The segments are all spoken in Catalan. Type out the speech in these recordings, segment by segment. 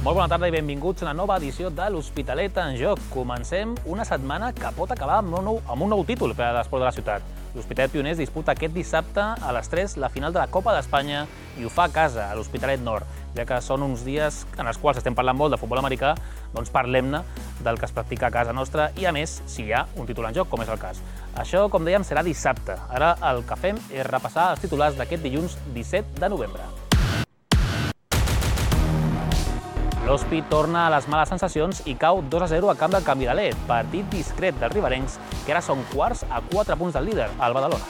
Molt bona tarda i benvinguts a una nova edició de l'Hospitalet en Joc. Comencem una setmana que pot acabar amb un nou títol per a l'esport de la ciutat. L'Hospitalet Pioners disputa aquest dissabte a les 3 la final de la Copa d'Espanya i ho fa a casa, a l'Hospitalet Nord. Ja que són uns dies en els quals estem parlant molt de futbol americà, doncs parlem-ne del que es practica a casa nostra i, a més, si hi ha un títol en joc, com és el cas. Això, com dèiem, serà dissabte. Ara el que fem és repassar els titulars d'aquest dilluns 17 de novembre. L'Hospi torna a les males sensacions i cau 2-0 a camp del Canvidalet, partit discret dels riberencs, que ara són quarts a 4 punts del líder, el Badalona.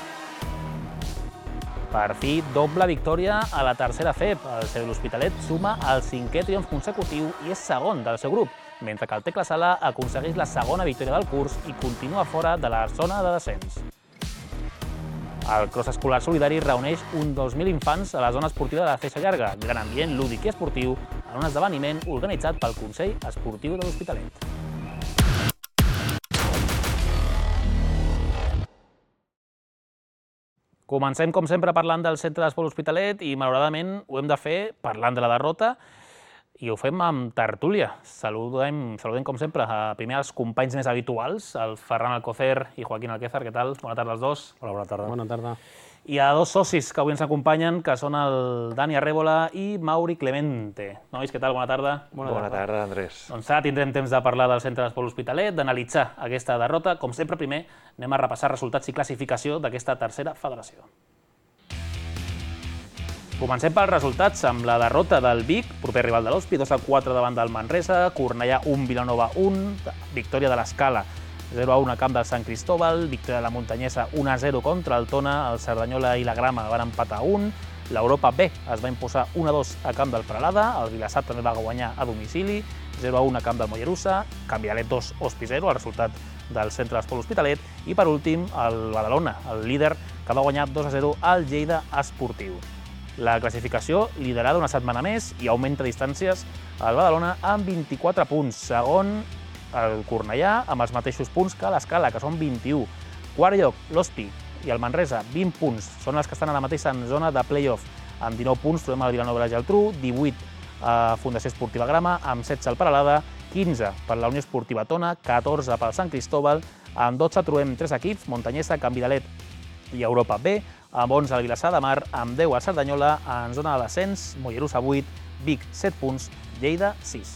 Per fi, doble victòria a la tercera FEP. El seu l'Hospitalet suma el 5è triomf consecutiu i és segon del seu grup, mentre que el Tecla Sala aconsegueix la segona victòria del curs i continua fora de la zona de descens. El Cross Escolar Solidari reuneix uns 2.000 infants a la zona esportiva de la Feixa Llarga, gran ambient lúdic i esportiu, en un esdeveniment organitzat pel Consell Esportiu de l'Hospitalet. Comencem, com sempre, parlant del centre d'esport L'Hospitalet i, malauradament, ho hem de fer parlant de la derrota i ho fem amb tertúlia. Saludem, com sempre, primer els companys més habituals, el Ferran Alcocer i Joaquín Alquézar. Què tal? Bona tarda als dos. Hola, bona tarda. Bona tarda. I a dos socis que avui ens acompanyen, que són el Dani Arrébola i Mauri Clemente. Nois, què tal? Bona tarda. Bona tarda, Andrés. Doncs ara tindrem temps de parlar del centre d'esport L'Hospitalet, d'analitzar aquesta derrota. Com sempre, primer anem a repassar resultats i classificació d'aquesta tercera federació. Comencem pels resultats amb la derrota del Vic, proper rival de l'Hospi, 2-4 davant del Manresa, Cornellà 1, Vilanova 1, victòria de l'Escala 0-1 a camp del Sant Cristóbal, victòria de la Muntanyesa 1-0 contra el Tona, el Cerdanyola i la Grama van empatar 1, l'Europa B es va imposar 1-2 a camp del Peralada, el Vilassar també va guanyar a domicili, 0-1 a camp del Mollerussa, Canvidalet 2, Hospi 0, el resultat del centre d'esport L'Hospitalet, i per últim el Badalona, el líder, que va guanyar 2-0 al Lleida Esportiu. La classificació liderada una setmana més i augmenta distàncies al Badalona amb 24 punts. Segon, el Cornellà, amb els mateixos punts que l'Escala, que són 21. Quart lloc, l'Hospi i el Manresa, 20 punts. Són els que estan a la mateixa zona de play-off. Amb 19 punts trobem el Vilanova i la Geltrú, 18 a Fundació Esportiva Grama, amb 16 al Peralada, 15 per la Unió Esportiva Tona, 14 pel Sant Cristóbal, amb 12 trobem 3 equips, Muntanyesa, Canvidalet i Europa B, amb 11 al Vilassar de Mar, amb 10 al Cerdanyola, en zona de descens, Mollerussa 8, Vic 7 punts, Lleida 6.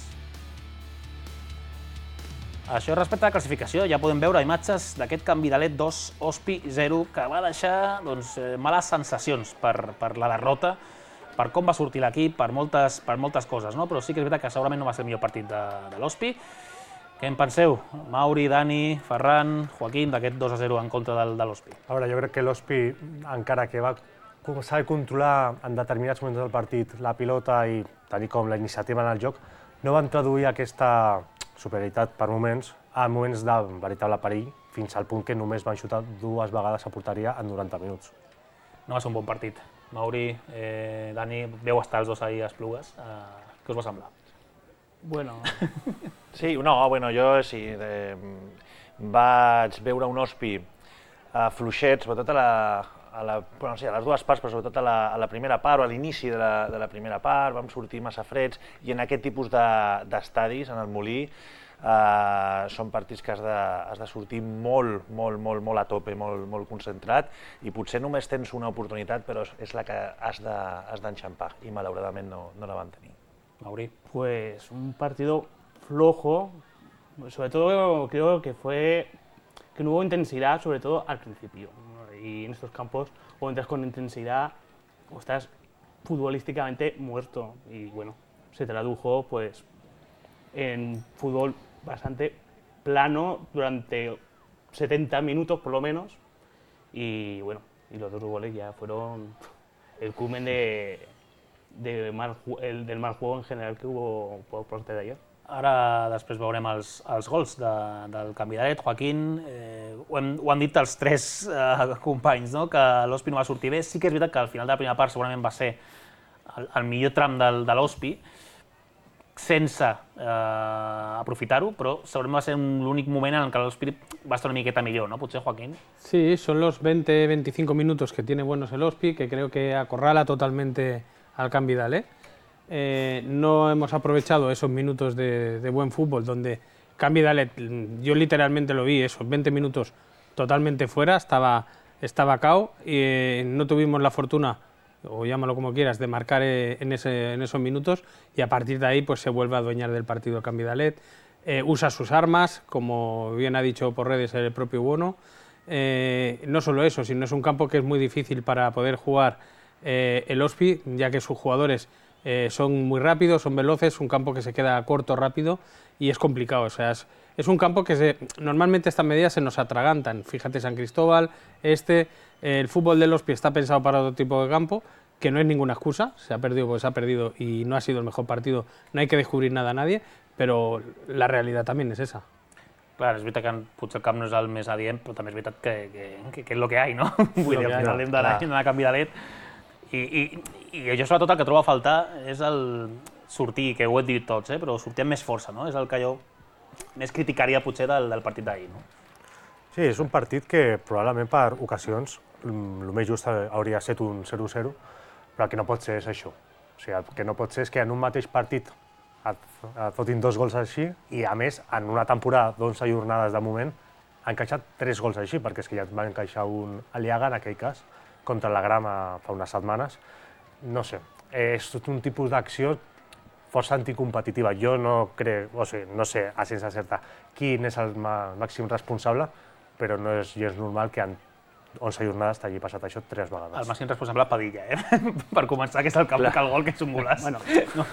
Això respecte a la classificació, ja podem veure imatges d'aquest Canvidalet 2, Hospi 0, que va deixar males sensacions per la derrota, per com va sortir l'equip, per moltes coses, no? Però sí que és veritat que segurament no va ser el millor partit de l'Hospi. Què en penseu? Mauri, Dani, Ferran, Joaquín, d'aquest 2-0 en contra de l'Hospi? A veure, jo crec que l'Hospi, encara que va saber controlar en determinats moments del partit la pilota i tenir com la iniciativa en el joc, no van traduir aquesta superioritat per moments a moments de veritable perill, fins al punt que només van xutar 2 vegades a porteria en 90 minuts. No va ser un bon partit. Mauri, Dani, veu estar els dos ahir a Esplugues. Què us va semblar? Bueno... Sí, no, bueno, jo sí, vaig veure un Hospi fluixet, sobretot a les dues parts, però sobretot a la primera part o a l'inici de la primera part, vam sortir massa freds i en aquest tipus d'estadis, en el Molí, són partits que has de sortir molt a tope, molt concentrat i potser només tens una oportunitat, però és la que has d'enxampar i malauradament no la van tenir. Mauri. Pues un partido flojo, sobre todo creo que no hubo intensidad, sobre todo al principio. Y en estos campos, o entras con intensidad o estás futbolísticamente muerto. Y bueno, se tradujo pues en fútbol bastante plano durante 70 minutos por lo menos. Y bueno, y los 2 goles ya fueron el culmen del mal juego en general que hubo por parte de ayer. Ara després veurem els gols del Canvidalet. Joaquín, ho han dit els 3 companys, no? Que l'Hospi no va sortir bé. Sí que és veritat que al final de la primera part segurament va ser el millor tram de l'Hospi, sense aprofitar-ho, però segurament va ser l'únic moment en què l'Hospi va estar una miqueta millor, ¿no? Potser, Joaquín. Sí, son los 20-25 minutos que tiene buenos el Hospi, que creo que acorrala totalmente al Canvidalet. no hemos aprovechado esos minutos de buen fútbol donde Canvidalet, yo literalmente lo vi, esos 20 minutos totalmente fuera, estaba cao y no tuvimos la fortuna, o llámalo como quieras, de marcar en esos minutos y a partir de ahí pues se vuelve a adueñar del partido Canvidalet, usa sus armas, como bien ha dicho por redes el propio Bono, no solo eso, sino es un campo que es muy difícil para poder jugar el Ospi, ya que sus jugadores son muy rápidos, son veloces, un campo que se queda corto rápido y es complicado. O sea, es un campo que normalmente estas medidas se nos atragantan. Fíjate, San Cristóbal, el fútbol del Ospi está pensado para otro tipo de campo, que no es ninguna excusa, se ha perdido porque se ha perdido y no ha sido el mejor partido, no hay que descubrir nada a nadie, però la realitat també és esa. Clar, és veritat que potser el camp no és el més adient, però també és veritat que és el que hi ha, no? Vull dir, al final hem d'anar a Canvidalet. I jo sobretot el que trobo a faltar és el sortir, que ho he dit tots, però sortir amb més força, no? És el que jo més criticaria potser del partit d'ahir, no? Sí, és un partit que probablement per ocasions el més just hauria estat un 0-0, però el que no pot ser és això. O sigui, el que no pot ser és que en un mateix partit et fotin 2 gols així i, a més, en una temporada d'11 jornades de moment, ha encaixat 3 gols així, perquè és que ja va encaixar un Aliaga, en aquell cas, contra la Grama fa unes setmanes. No sé, és un tipus d'acció força anticompetitiva. Jo no crec, o sigui, no sé a ciència certa quin és el màxim responsable, però no és gens normal que en 11 jornades t'hagi passat això 3 vegades. El màxim responsable Padilla, per començar, que és el que busca el gol, que és un golaç. Bueno,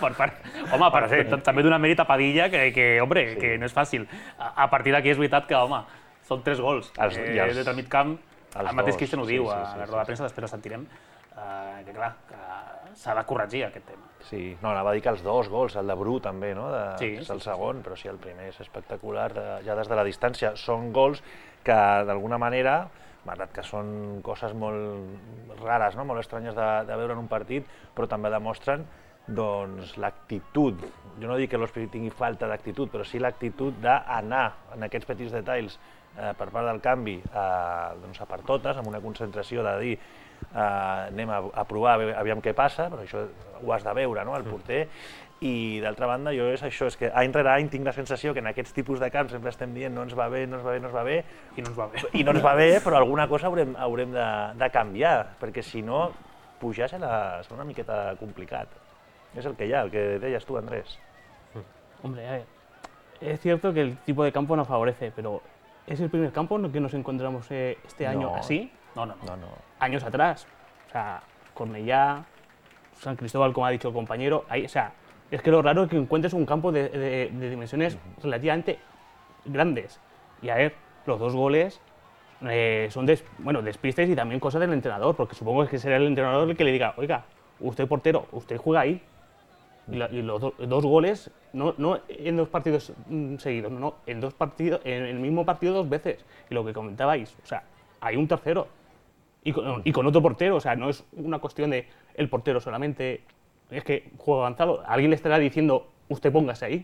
no, també donar mèrit a Padilla, que no és fàcil. A partir d'aquí és veritat que, home, són 3 gols. Des del mig camp, el mateix Cristian ho diu, a la roda de premsa, després ho sentirem, que clar, s'ha de corregir aquest tema. Sí, no, anava a dir que els 2 gols, el de Bru també, no? És el Sí. segon, però sí, el primer és espectacular, ja des de la distància. Són gols que, d'alguna manera, malgrat que són coses molt rares, no? Molt estranyes de veure en un partit, però també demostren doncs, l'actitud. Jo no dic que l'Ospi tingui falta d'actitud, però sí l'actitud d'anar en aquests petits detalls per part del canvi doncs, a per totes, amb una concentració de dir anem a provar, aviam què passa, però això ho has de veure, no?, el porter. I d'altra banda, jo és això, és que any rere any tinc la sensació que en aquests tipus de camps sempre estem dient no ens va bé, no ens va bé, no ens va bé, I no ens va bé. i no ens va bé, però alguna cosa haurem de canviar, perquè si no, pujar serà una miqueta complicat. És el que hi ha, el que deies tu, Andrés. Hombre, a ver, es cierto que el tipo de campo nos favorece, pero ¿es el primer campo en el que nos encontramos este año No. así? No, no, No, no. Años atrás. O sea, Cornellá, San Cristóbal, como ha dicho el compañero, ahí, o sea, es que lo raro es que encuentres un campo de dimensiones relativamente grandes. Y a ver, los 2 goles son despistes y también cosas del entrenador, porque supongo que será el entrenador el que le diga, oiga, usted portero, usted juega ahí. Y los 2 goles, no en 2 partidos seguidos, no, en 2 partidos, en el mismo partido 2 veces. Y lo que comentabais, o sea, hay un tercero. Y con otro portero, o sea, no es una cuestión de el portero solamente, es que juego avanzado. Alguien le estará diciendo, usted póngase ahí.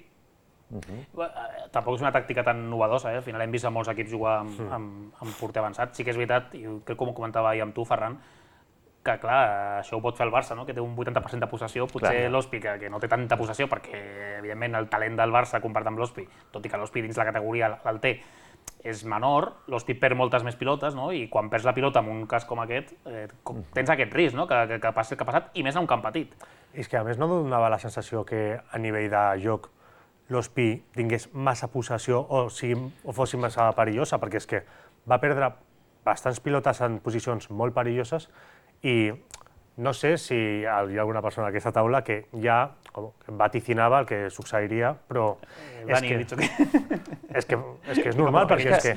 Tampoc és una tàctica tan novedosa, Al final hem vist a molts equips jugar amb porter avançat. Sí que és veritat, i crec que ho comentava ahir amb tu, Ferran, que clar, això ho pot fer el Barça, no? Que té un 80% de possessió, potser l'Ospi, que no té tanta possessió, perquè evidentment el talent del Barça comparat amb l'Ospi, tot i que l'Ospi dins la categoria el té, és menor, l'Ospi perd moltes més pilotes, no? I quan perds la pilota en un cas com aquest, tens aquest risc, no? que ha passat, i més en un camp petit. És que a més no donava la sensació que a nivell de joc l'Ospi tingués massa possessió o fos massa perillosa, perquè és que va perdre bastants pilotes en posicions molt perilloses i no sé si hi ha alguna persona a aquesta taula que ja vaticinava el que succeiria, però Dani, he dit que... és que és normal, perquè és que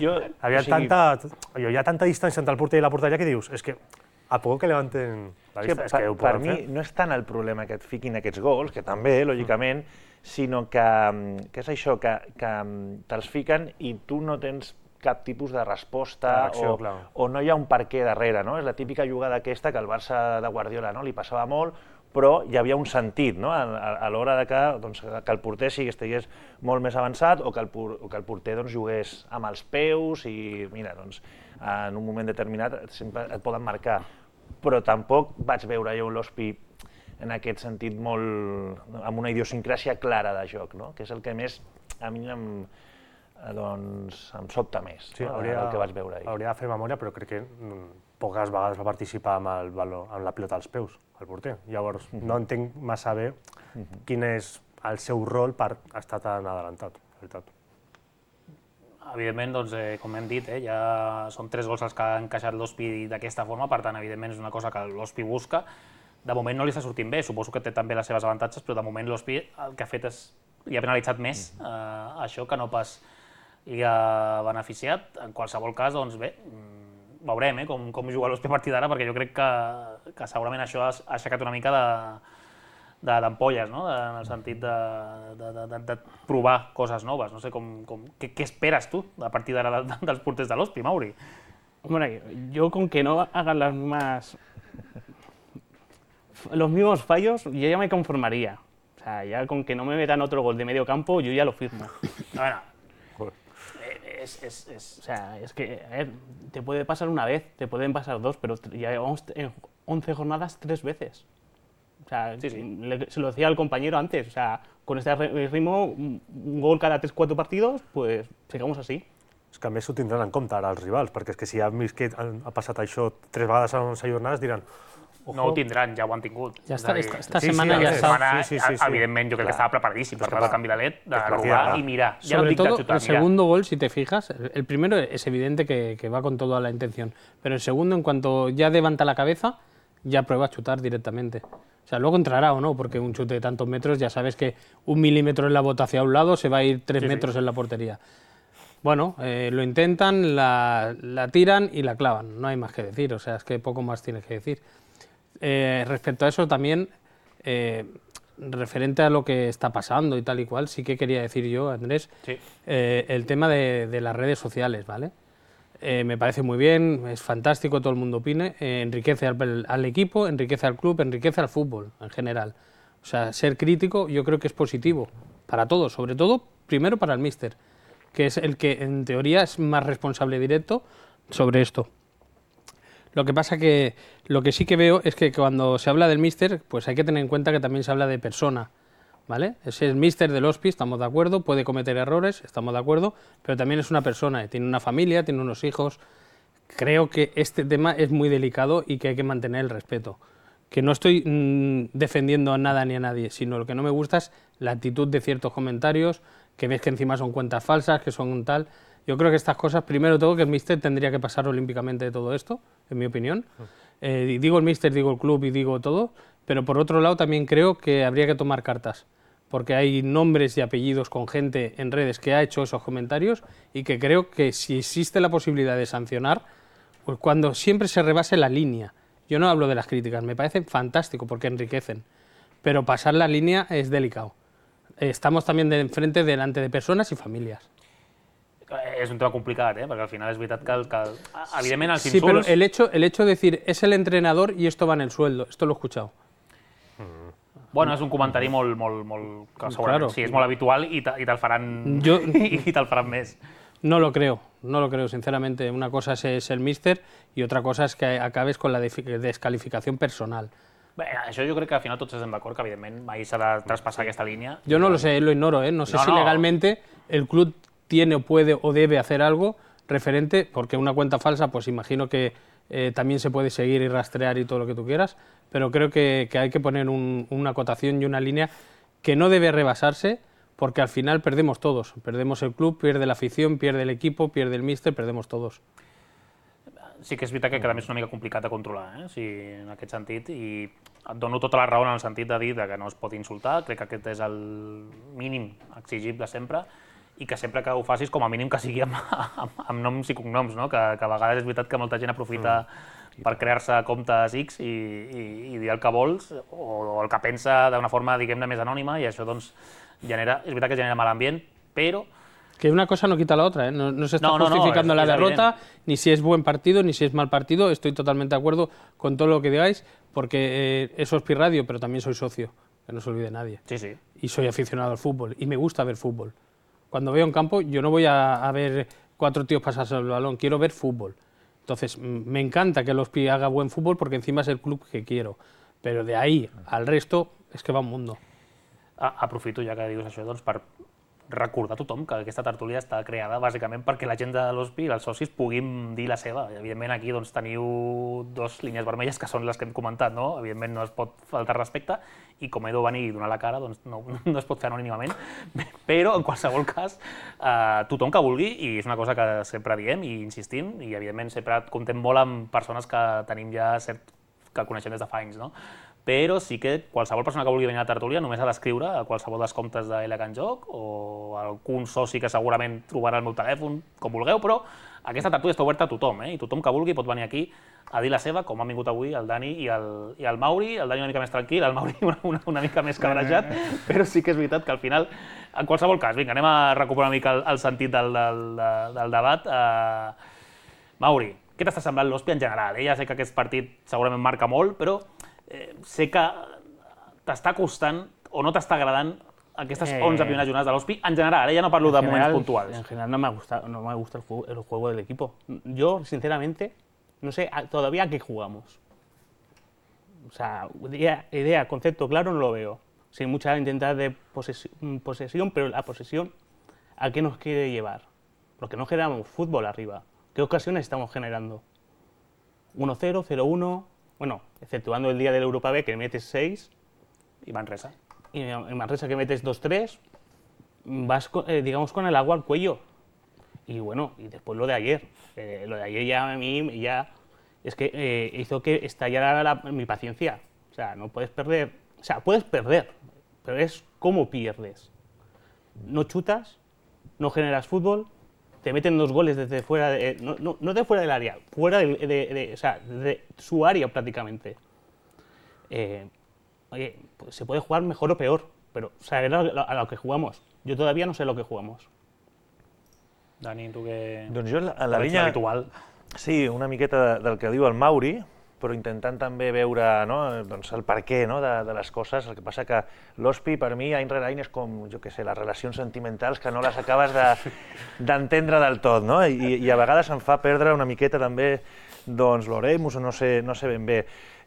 hi ha tanta distància entre el porter i la porteria que dius, és que a poc que levanten la vista, és que ho per poden mi fer. no és tant el problema que et fiquin aquests gols, que també, lògicament, sinó que és això, que te'ls fiquen i tu no tens cap tipus de resposta o no hi ha un per què darrere, no? És la típica jugada aquesta que al Barça de Guardiola li passava molt, però hi havia un sentit, no? A l'hora que el porter estigués molt més avançat o que el porter jugués amb els peus i, mira, en un moment determinat sempre et poden marcar. Però tampoc vaig veure jo l'Ospi en aquest sentit molt, amb una idiosincràsia clara de joc, no? Que és el que més a mi em sobta més, Sí, no? El que vaig veure ahir. hauria de fer memòria, però crec que poques vegades va participar amb la pilota als peus, el porter. Llavors, no entenc massa bé quin és el seu rol per estar tan adelantat, la veritat. Evidentment, doncs, com hem dit, ja són 3 gols els que ha encaixat l'Hospi d'aquesta forma, per tant, evidentment, és una cosa que l'Hospi busca. De moment no li està sortint bé, suposo que té també les seves avantatges, però de moment l'Hospi el que ha fet és li ha penalitzat més això que no pas li ha beneficiat. En qualsevol cas, doncs bé, veurem com juga l'Hospi a partir d'ara, perquè jo crec que segurament això ha aixecat una mica d'ampolles, no? En el sentit de provar coses noves. No sé què esperes tu a partir d'ara dels porters de l'Hospi, Mauri? Hombre, yo con que no hagan los mismos fallos, yo ya me conformaría. O sea, ya con que no me metan otro gol de medio campo, yo ya lo firmo. Bueno, O sea, es que, a ver, te puede pasar una vez, te pueden pasar 2, pero ya llevamos en 11 jornadas 3 veces. O sea, Sí, sí. se lo decía al compañero antes, o sea, con este ritmo, un gol cada 3-4 partidos, pues sigamos así. És que a més s'ho tindran en compte ara els rivals, perquè és que si han vist que ha passat això 3 vegades en 11 jornades diran no ho tindran, ja ho han tingut. Ya está, És a dir, esta sí, semana sí, ya sí, está. sí. Evidentment, jo crec que estava preparadíssim per rebre el canvi de led, de partida, robar clar. i mirar. Ja no Sobre dic de todo xutar, el mirar. segundo gol, si te fijas, el primero es evidente que va con toda la intención, pero el segundo, en cuanto ya levanta la cabeza, ya prueba a chutar directamente. O sea, luego entrará o no, porque un chute de tantos metros, ya sabes que 1 milímetro en la bota hacia un lado se va a ir 3 metros en la portería. Bueno, lo intentan, la tiran y la clavan, no hay más que decir, o sea, es que poco más tienes que decir. Respecto a eso también, referente a lo que está pasando y tal y cual, sí que quería decir yo, Andrés, Sí. el tema de las redes sociales, ¿vale? Me parece muy bien, es fantástico, todo el mundo opine, enriquece al equipo, enriquece al club, enriquece al fútbol en general. O sea, ser crítico yo creo que es positivo para todos, sobre todo primero para el míster, que es el que en teoría es más responsable directo sobre esto. Lo que pasa que lo que sí que veo es que cuando se habla del míster, pues hay que tener en cuenta que también se habla de persona, ¿vale? Es el míster del Hospi, estamos de acuerdo, puede cometer errores, estamos de acuerdo, pero también es una persona, tiene una familia, tiene unos hijos. Creo que este tema es muy delicado y que hay que mantener el respeto. Que no estoy defendiendo a nada ni a nadie, sino lo que no me gusta es la actitud de ciertos comentarios, que ves que encima son cuentas falsas, que son un tal. Yo creo que estas cosas, primero todo, que el míster tendría que pasar olímpicamente de todo esto, en mi opinión. Digo el míster, digo el club y digo todo, pero por otro lado también creo que habría que tomar cartas, porque hay nombres y apellidos con gente en redes que ha hecho esos comentarios y que creo que si existe la posibilidad de sancionar, pues cuando siempre se rebase la línea. Yo no hablo de las críticas, me parece fantástico porque enriquecen, pero pasar la línea es delicado. Estamos también delante de personas y familias. És un tema complicat, perquè al final és veritat que evidentment els Sí, pero insults... el hecho de decir es el entrenador y esto va en el sueldo, esto lo he escuchado. Bueno, és un comentari molt que segurament Claro. sí, és molt habitual i te'l faran, Jo- i te'l faran més. No lo creo, sinceramente. Una cosa es el míster y otra cosa es que acabes con la descalificación personal. Bé, això jo crec que al final tots estem d'acord que evidentment mai s'ha de traspassar aquesta línia. Yo no lo sé, lo ignoro, ¿eh? No sé No, si no. legalmente el club tiene o puede o debe hacer algo referente, porque una cuenta falsa, pues imagino que también se puede seguir y rastrear y todo lo que tú quieras, pero creo que hay que poner una acotación y una línea que no debe rebasarse, porque al final perdemos todos. Perdemos el club, pierde la afición, pierde el equipo, pierde el míster, perdemos todos. Sí que és veritat que també és una mica complicat de controlar, sí, en aquest sentit, i et dono tota la raó en el sentit de dir que no es pot insultar, crec que aquest és el mínim exigible sempre, i que sempre que ho facis, com a mínim que sigui amb noms i cognoms, no? Que a vegades és veritat que molta gent aprofita per crear-se comptes X i dir el que vols o el que pensa d'una forma, diguem-ne, més anònima, i això doncs genera, és veritat que genera mal ambient, però Que una cosa no quita la otra, ¿eh? No se está No, justificando la es derrota, ni si es buen partido, ni si es mal partido. Estoy totalmente de acuerdo con todo lo que digáis, porque es Hospi Radio, pero también soy socio, que no se olvide nadie. sí, sí. Y soy aficionado al fútbol, y me gusta ver fútbol. Cuando veo un campo, yo no voy a ver 4 tíos pasarse el balón, quiero ver fútbol. Entonces, me encanta que el Hospi haga buen fútbol, porque encima es el club que quiero. Pero de ahí al resto es que va un mundo. Aprofito, ja que dius això, doncs, per recordar a tothom que aquesta tertúlia està creada bàsicament perquè la gent de l'Hospi i els socis puguin dir la seva. I, evidentment, aquí doncs, teniu dos línies vermelles que són les que hem comentat, no? Evidentment no es pot faltar respecte i com he de venir i donar la cara, doncs no es pot fer anònimament, però en qualsevol cas, tothom que vulgui, i és una cosa que sempre diem i insistim, i evidentment sempre comptem molt amb persones que tenim ja que coneixem des de fa anys, no? Però sí que qualsevol persona que vulgui venir a la tertúlia només ha d'escriure a qualsevol dels comptes de LK en Joc o algun soci que segurament trobarà el meu telèfon, com vulgueu, però aquesta tertúlia està oberta a tothom, i tothom que vulgui pot venir aquí a dir la seva, com han vingut avui el Dani i el Mauri, el Dani una mica més tranquil, el Mauri una mica més cabrejat, però sí que és veritat que al final, en qualsevol cas, vinga, anem a recuperar una mica el sentit del debat. Mauri, què t'està semblant l'Hospi en general? Ja sé que aquest partit segurament marca molt, però sé que t'està costant o no t'està agradant aquestes 11 primeras jornadas de l'Hospi en general, ya no parlo de momentos puntuales. En general no me gusta el juego del equipo. Yo, sinceramente, no sé todavía a qué jugamos. O sea, idea, concepto claro no lo veo. Sí, mucha intentar de posesión, pero la posesión, ¿a qué nos quiere llevar? Porque no generamos fútbol arriba. ¿Qué ocasiones estamos generando? 1-0, 0-1... Bueno, exceptuando el día del Europa B, que metes 6. Y Manresa. Y en Manresa que metes 2-3, vas, digamos, con el agua al cuello. Y bueno, y después lo de ayer. Lo de ayer ya a mí es que hizo que estallara mi paciencia. O sea, no puedes perder. O sea, puedes perder, pero es cómo pierdes. No chutas, no generas fútbol, te meten 2 goles desde fuera, no de fuera del área, fuera de su área prácticamente. Oye, pues se puede jugar mejor o peor, pero saber a lo que jugamos. Yo todavía no sé lo que jugamos. Dani, tu què... Doncs jo, en la línia... habitual. Sí, una miqueta del que diu el Mauri, però intentant també veure, no, doncs el per què, no, de les coses. El que passa que l'Hospi, per mi, any rere any és com, jo què sé, les relacions sentimentals que no les acabes d'entendre del tot, no? I a vegades em fa perdre una miqueta també doncs l'Oremus, o no sé ben bé.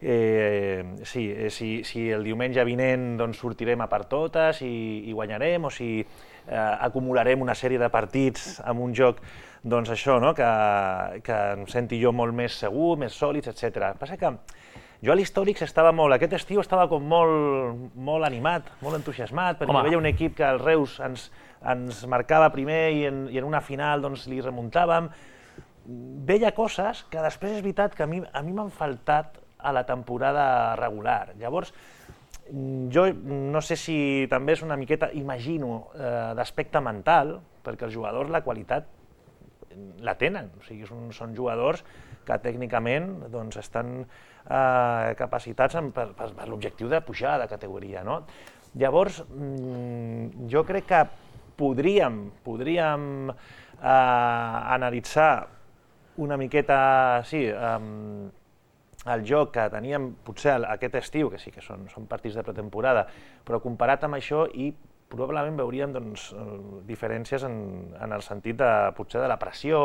Si el diumenge vinent doncs, sortirem a per totes i guanyarem, o si acumularem una sèrie de partits amb un joc, doncs això, no? que em senti jo molt més segur, més sòlids, etc. Passa que jo a l'Històrics estava molt, aquest estiu estava com molt animat, molt entusiasmat, perquè veia un equip que el Reus ens marcava primer i en una final doncs, li remuntàvem. Veia coses que després és veritat que a mi m'han faltat a la temporada regular. Llavors, jo no sé si també és una miqueta, imagino, d'aspecte mental, perquè els jugadors la qualitat la tenen, o sigui, són jugadors que tècnicament doncs, estan capacitats per l'objectiu de pujar de categoria, no? Llavors, jo crec que podríem analitzar una miqueta, sí, el joc que teníem potser aquest estiu, que sí que són partits de pretemporada, però comparat amb això i probablement veuríem doncs, diferències en el sentit potser de la pressió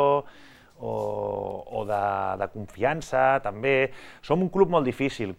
o de confiança, també. Som un club molt difícil,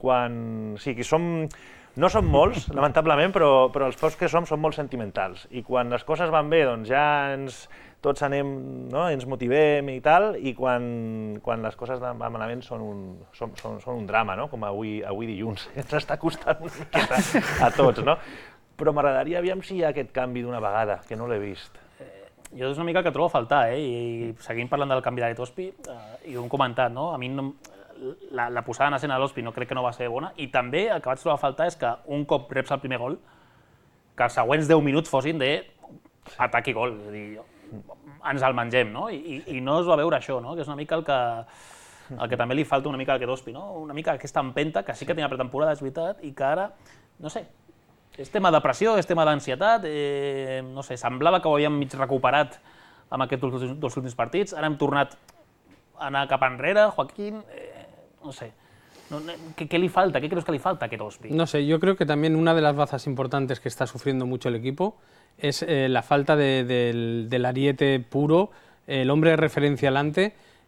no som molts, lamentablement, però els pocs que som són molt sentimentals, i quan les coses van bé doncs ja tots anem, ens motivem i tal, i quan les coses van malament són un drama, com avui dilluns. Ens està costant una miqueta a tots, no? Però m'agradaria aviam si hi ha aquest canvi d'una vegada, que no l'he vist. Jo és una mica el que trobo a faltar, i seguim parlant del canvi de l'Hospi, i ho hem comentat, no? A mi la posada en escena de l'Hospi no crec que no va ser bona, i també el que vaig trobar a faltar és que un cop reps el primer gol, que els següents 10 minuts fossin d'atac i gol, és a dir, ens el mengem, no? I no es va veure això, no? Que és una mica el que també li falta una mica a aquest Hospi, no? Una mica aquesta empenta, que sí que tenia pretemporada, és veritat, i que ara, no sé, és tema de pressió, és tema d'ansietat, no sé, semblava que ho havíem mig recuperat amb aquests dos últims partits, ara hem tornat a anar cap enrere, Joaquín, no sé. ¿Qué le falta? ¿Qué crees que le falta a aquest Hospi? No sé, yo creo que también una de las bazas importantes que está sufriendo mucho el equipo es la falta del ariete puro, el hombre de referencia delante,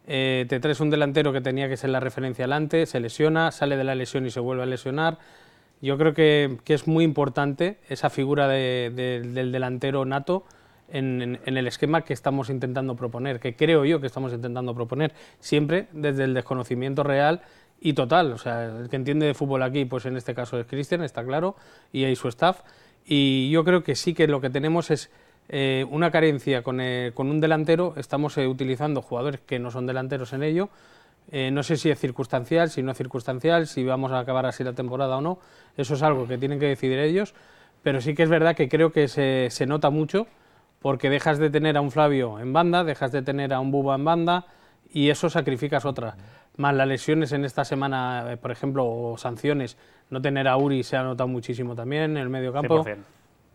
te traes un delantero que tenía que ser la referencia delante, se lesiona, sale de la lesión y se vuelve a lesionar. Yo creo que es muy importante esa figura del delantero nato en el esquema que estamos intentando proponer, que creo yo que estamos intentando proponer, siempre desde el desconocimiento real y total. O sea, el que entiende de fútbol aquí, pues en este caso es Cristian, está claro, y ahí su staff. Y yo creo que sí que lo que tenemos es una carencia con un delantero. Estamos utilizando jugadores que no son delanteros en ello. No sé si es circunstancial, si no es circunstancial, si vamos a acabar así la temporada o no. Eso es algo que tienen que decidir ellos. Pero sí que es verdad que creo que se nota mucho, porque dejas de tener a un Flavio en banda, dejas de tener a un Buba en banda y eso sacrificas otra. Más las lesiones en esta semana, por ejemplo, o sanciones, no tener a Uri se ha notado muchísimo también en el medio campo. 100%.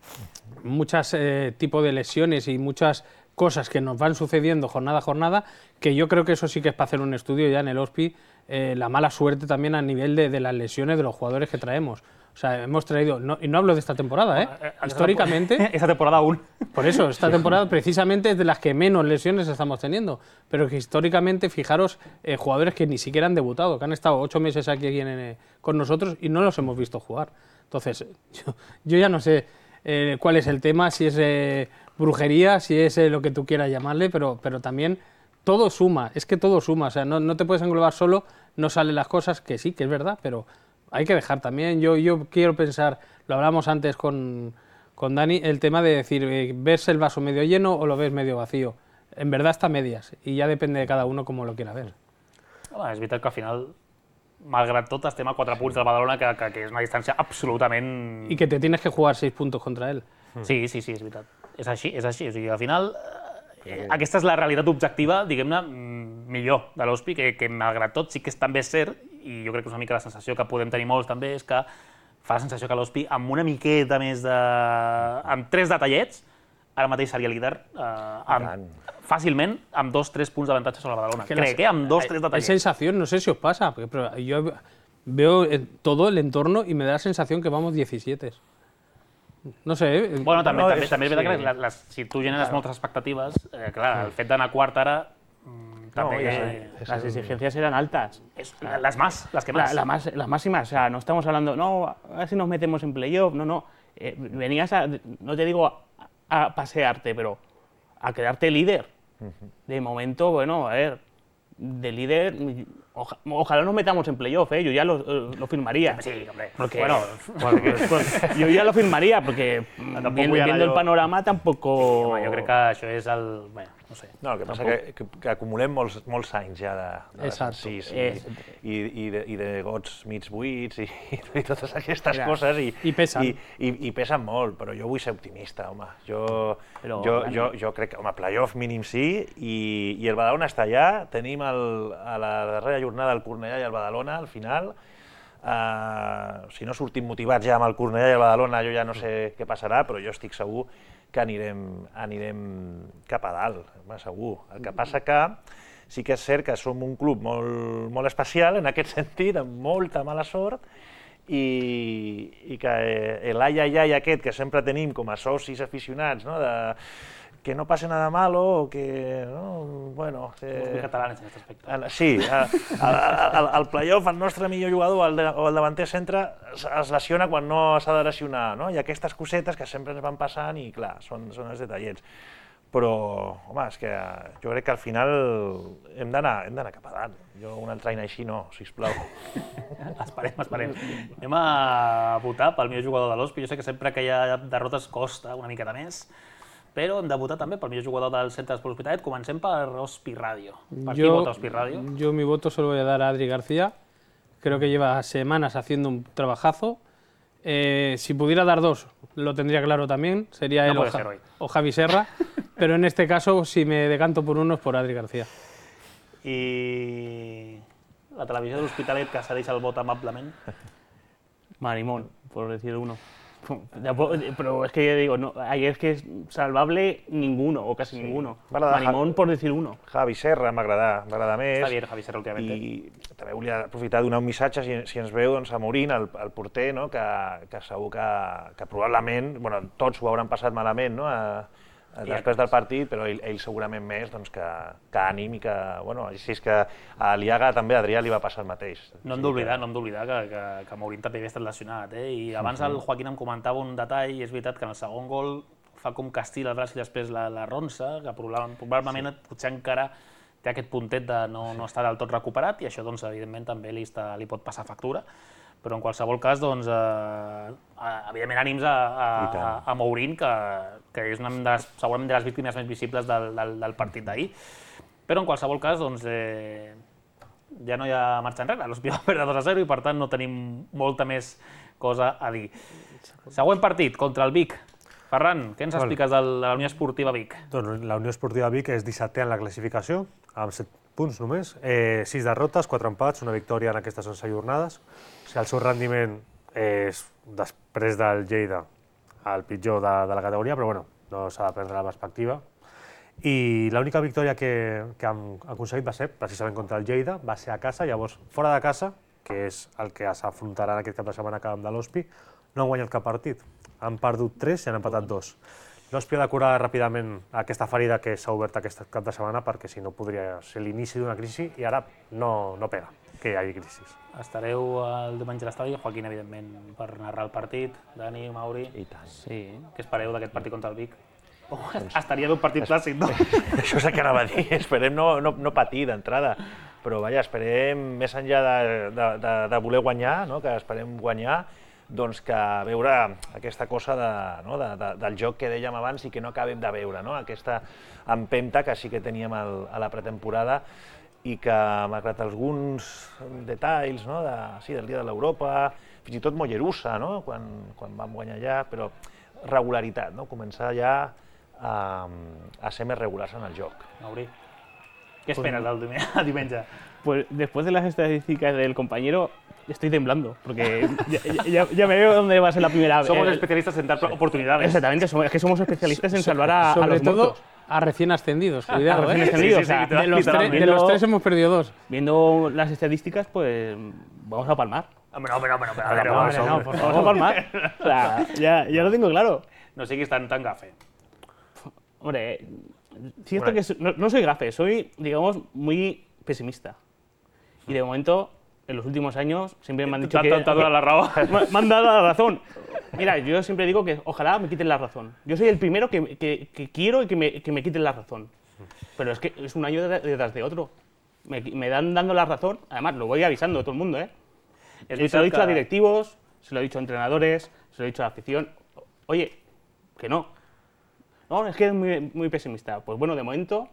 Muchas tipos de lesiones y muchas cosas que nos van sucediendo jornada a jornada, que yo creo que eso sí que es para hacer un estudio ya en el HOSPI, la mala suerte también a nivel de las lesiones de los jugadores que traemos. O sea, hemos traído, y no hablo de esta temporada, históricamente... Esta temporada aún. Por eso, esta temporada precisamente es de las que menos lesiones estamos teniendo, pero que históricamente, fijaros, jugadores que ni siquiera han debutado, que han estado 8 meses aquí con nosotros y no los hemos visto jugar. Entonces, yo ya no sé cuál es el tema, si es brujería, si es lo que tú quieras llamarle, pero también todo suma, es que todo suma, o sea, no te puedes englobar solo, no salen las cosas, que sí, que es verdad, pero hay que dejar también, yo quiero pensar, lo hablamos antes con Dani, el tema de decir, ¿ves el vaso medio lleno o lo ves medio vacío? En verdad está a medias, y ya depende de cada uno cómo lo quiera ver. Home, és veritat que al final, malgrat tot, estem a 4 punts del Badalona, que és una distància absolutament... Y que te tienes que jugar 6 puntos contra él. Sí, és veritat. És així. O sigui, al final, aquesta és la realitat objectiva, diguem-ne, millor de l'Hospi, que malgrat tot sí que és també cert, i jo crec que és una mica la sensació que podem tenir molts també, és que fa la sensació que l'Hospi, amb una miqueta més de... amb 3 detallets, ara mateix seria líder fàcilment amb 2-3 punts d'avantatge sobre la Badalona. Crec, amb 2-3 detallets. Hay sensación, no sé si os pasa, pero yo veo todo el entorno y me da la sensación que vamos 17. No sé. Bueno, també és veritat que si tu generes moltes expectatives, clar, el fet d'anar quart ara también... Las exigencias eran altas. Las que más. Las máximas, o sea, no estamos hablando, no, a ver si nos metemos en playoff, no. Venías a, no te digo a pasearte, pero a quedarte líder. De momento, bueno, a ver, de líder, ojalá nos metamos en playoff, yo ya lo firmaría. Sí, hombre. Porque, yo ya lo firmaría, porque viendo el panorama tampoco... Home, jo crec que això és el... Bueno, no sé. No, el que passa que acumulem molts anys ja de sis i de gots mig buits i totes aquestes coses i pesen. I pesen molt, però jo vull ser optimista, home. Jo crec que, home, playoff mínim sí, i el Badalona està allà, tenim a la darrera jornada el Cornellà i el Badalona al final. Si no sortim motivats ja amb el Cornellà i el Badalona, jo ja no sé què passarà, però jo estic segur que anirem cap a dalt, segur. El que passa que sí que és cert que som un club molt especial en aquest sentit, amb molta mala sort, i que l'ai aquest que sempre tenim com a socis aficionats, que no pase nada malo, o que... bueno... Somos muy catalanes en este aspecto. Sí, al playoff el nostre millor jugador o el davanter centre es lesiona quan no s'ha de lesionar, no? I aquestes cosetes que sempre ens van passant i, clar, són els detallets. Però, home, és que jo crec que al final hem d'anar cap a dalt. Jo un altre any així no, sisplau. Esperem. Anem a votar pel millor jugador de l'Hospi. Jo sé que sempre que hi ha derrotes costa una miqueta més, però hem de votar també pel millor jugador del Centre d'Esport Hospitalet. Comencem per Hospi Radio. ¿Per qui vota Hospi Radio? Yo mi voto se lo voy a dar a Adri García. Creo que lleva semanas haciendo un trabajazo. Si pudiera dar 2, lo tendría claro también. Sería no él o Javi Serra. Pero en este caso, si me decanto por uno, es por Adri García. I la televisió de l'Hospitalet, que cedeix el vot amablement? Marimón, por decir uno. Pero es que ya digo, no, ahí es que es salvable ninguno, o casi ninguno. Marimón, por decir uno. Javi Serra m'agrada més. Està bé, Javi Serra, últimament. I també volia aprofitar de donar un missatge, si ens veu, a Morín, el porter, que segur que probablement, bueno, tots ho hauran passat malament, després del partit, però ell segurament més que ànim i que, bueno, així és que a l'Iaga també a Adrià li va passar el mateix. No hem d'oblidar que Mourín també havia estat lesionat, i abans el Joaquín em comentava un detall, i és veritat que en el segon gol fa com que estira el braç i després la ronsa, que probablement potser encara té aquest puntet de no estar del tot recuperat, i això, evidentment, també li pot passar factura. Però en qualsevol cas, evidentment, ànims a Mourín, que és segurament de les víctimes més visibles del partit d'ahir. Però en qualsevol cas, ja no hi ha marxa enrere. L'Hospitalet va perdre 2-0 i, per tant, no tenim molta més cosa a dir. Següent partit, contra el Vic. Ferran, què ens expliques de la Unió Esportiva Vic? Doncs la Unió Esportiva Vic és 17è en la classificació, amb 7 punts només, 6 derrotes, 4 empats, una victòria en aquestes 11 jornades. O sigui, el seu rendiment és, després del Lleida, el pitjor de la categoria, però bueno, no s'ha de perdre la perspectiva. I l'única victòria que han aconseguit va ser precisament contra el Lleida, va ser a casa, llavors fora de casa, que és el que s'afrontarà en aquest cap de setmana a camp de l'Hospi, no han guanyat cap partit. Han perdut 3 i han empatat 2. L'Hospi ha de curar ràpidament aquesta ferida que s'ha obert aquest cap de setmana, perquè si no podria ser l'inici d'una crisi i ara no pega que hi hagi crisi. Estareu el diumenge a l'estadi, Joaquín, evidentment, per narrar el partit. Dani, Mauri... I tant. Sí. Què espereu d'aquest partit contra el Vic? Estaria d'un partit clàssic, no? Això és el que anava a dir. Esperem no patir d'entrada, però vaja, esperem, més enllà de voler guanyar, que esperem guanyar, doncs que veure aquesta cosa del joc que dèiem abans i que no acabem de veure, aquesta empenta que sí que teníem a la pretemporada i que, malgrat alguns detalls del dia de l'Europa, fins i tot Mollerussa, quan vam guanyar allà, però regularitat, començar ja a ser més regulars en el joc. Mauri, ¿qué esperas del diumenge? Pues después de las estadísticas del compañero, estoy temblando, porque ya me veo dónde va a ser la primera... Somos especialistas en dar oportunidades. Exactamente, es que somos especialistas en salvar a Sobre los todo muertos. a recién ascendidos, cuidado. A recién ascendidos, Sí, o sea, De los tres hemos perdido 2. Viendo las estadísticas, pues vamos a palmar. Hombre, No, por favor, vamos a palmar. O sea, ya lo tengo claro. No siguis tan gafe. Hombre, cierto que no soy gafe, soy, digamos, muy pesimista. Y de momento, en los últimos años, siempre me han dicho que... T'ha donat la raó. Me han dado la razón. Mira, yo siempre digo que ojalá me quiten la razón. Yo soy el primero que quiero que me quiten la razón. Pero es que es un año detrás de otro. Me dan dando la razón. Además, lo voy avisando a todo el mundo, ¿eh? Se lo he dicho a directivos, se lo he dicho a entrenadores, se lo he dicho a la afición. Oye, que no. No, es que es muy pesimista. Pues bueno, de momento,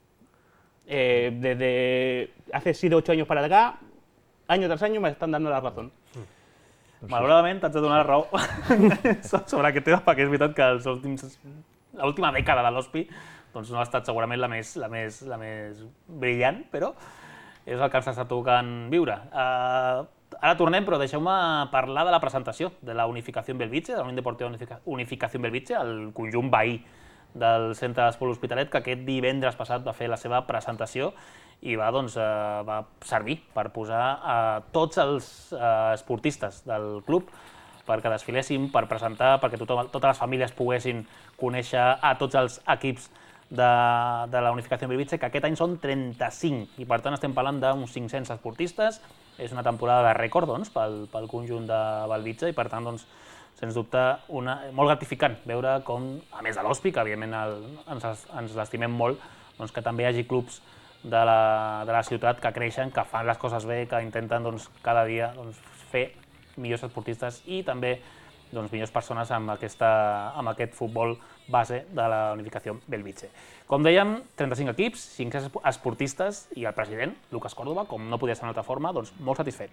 desde hace 7 o 8 años para acá, año tras año me están dando la razón. Malauradament t'haig de donar la raó sobre aquest tema, perquè és veritat que l'última dècada de l'Hospi no ha estat segurament la més brillant, però és el que ens està tocant viure. Ara tornem, però deixeu-me parlar de la presentació de la Unificación Belvitge, de la Unión Deportiva Unificación Belvitge, el conjunt veí del Centre d'Esport L'Hospitalet, que aquest divendres passat va fer la seva presentació i va servir per posar tots els esportistes del club perquè desfilessin, per presentar, perquè totes les famílies poguessin conèixer a tots els equips de la Unificación Belvitge, que aquest any són 35, i per tant estem parlant d'uns 500 esportistes. És una temporada de rècord pel conjunt de Belvitge i per tant, sens dubte, molt gratificant veure com, a més de l'Hospi, que evidentment ens l'estimem molt, que també hi hagi clubs de la ciutat que creixen, que fan les coses bé, que intenten cada dia fer millors esportistes i també millors persones amb aquest futbol base de la Unificación Belvitge. Com dèiem, 35 equips, 5 esportistes i el president, Lucas Córdoba, com no podia ser d'una altra forma, molt satisfet.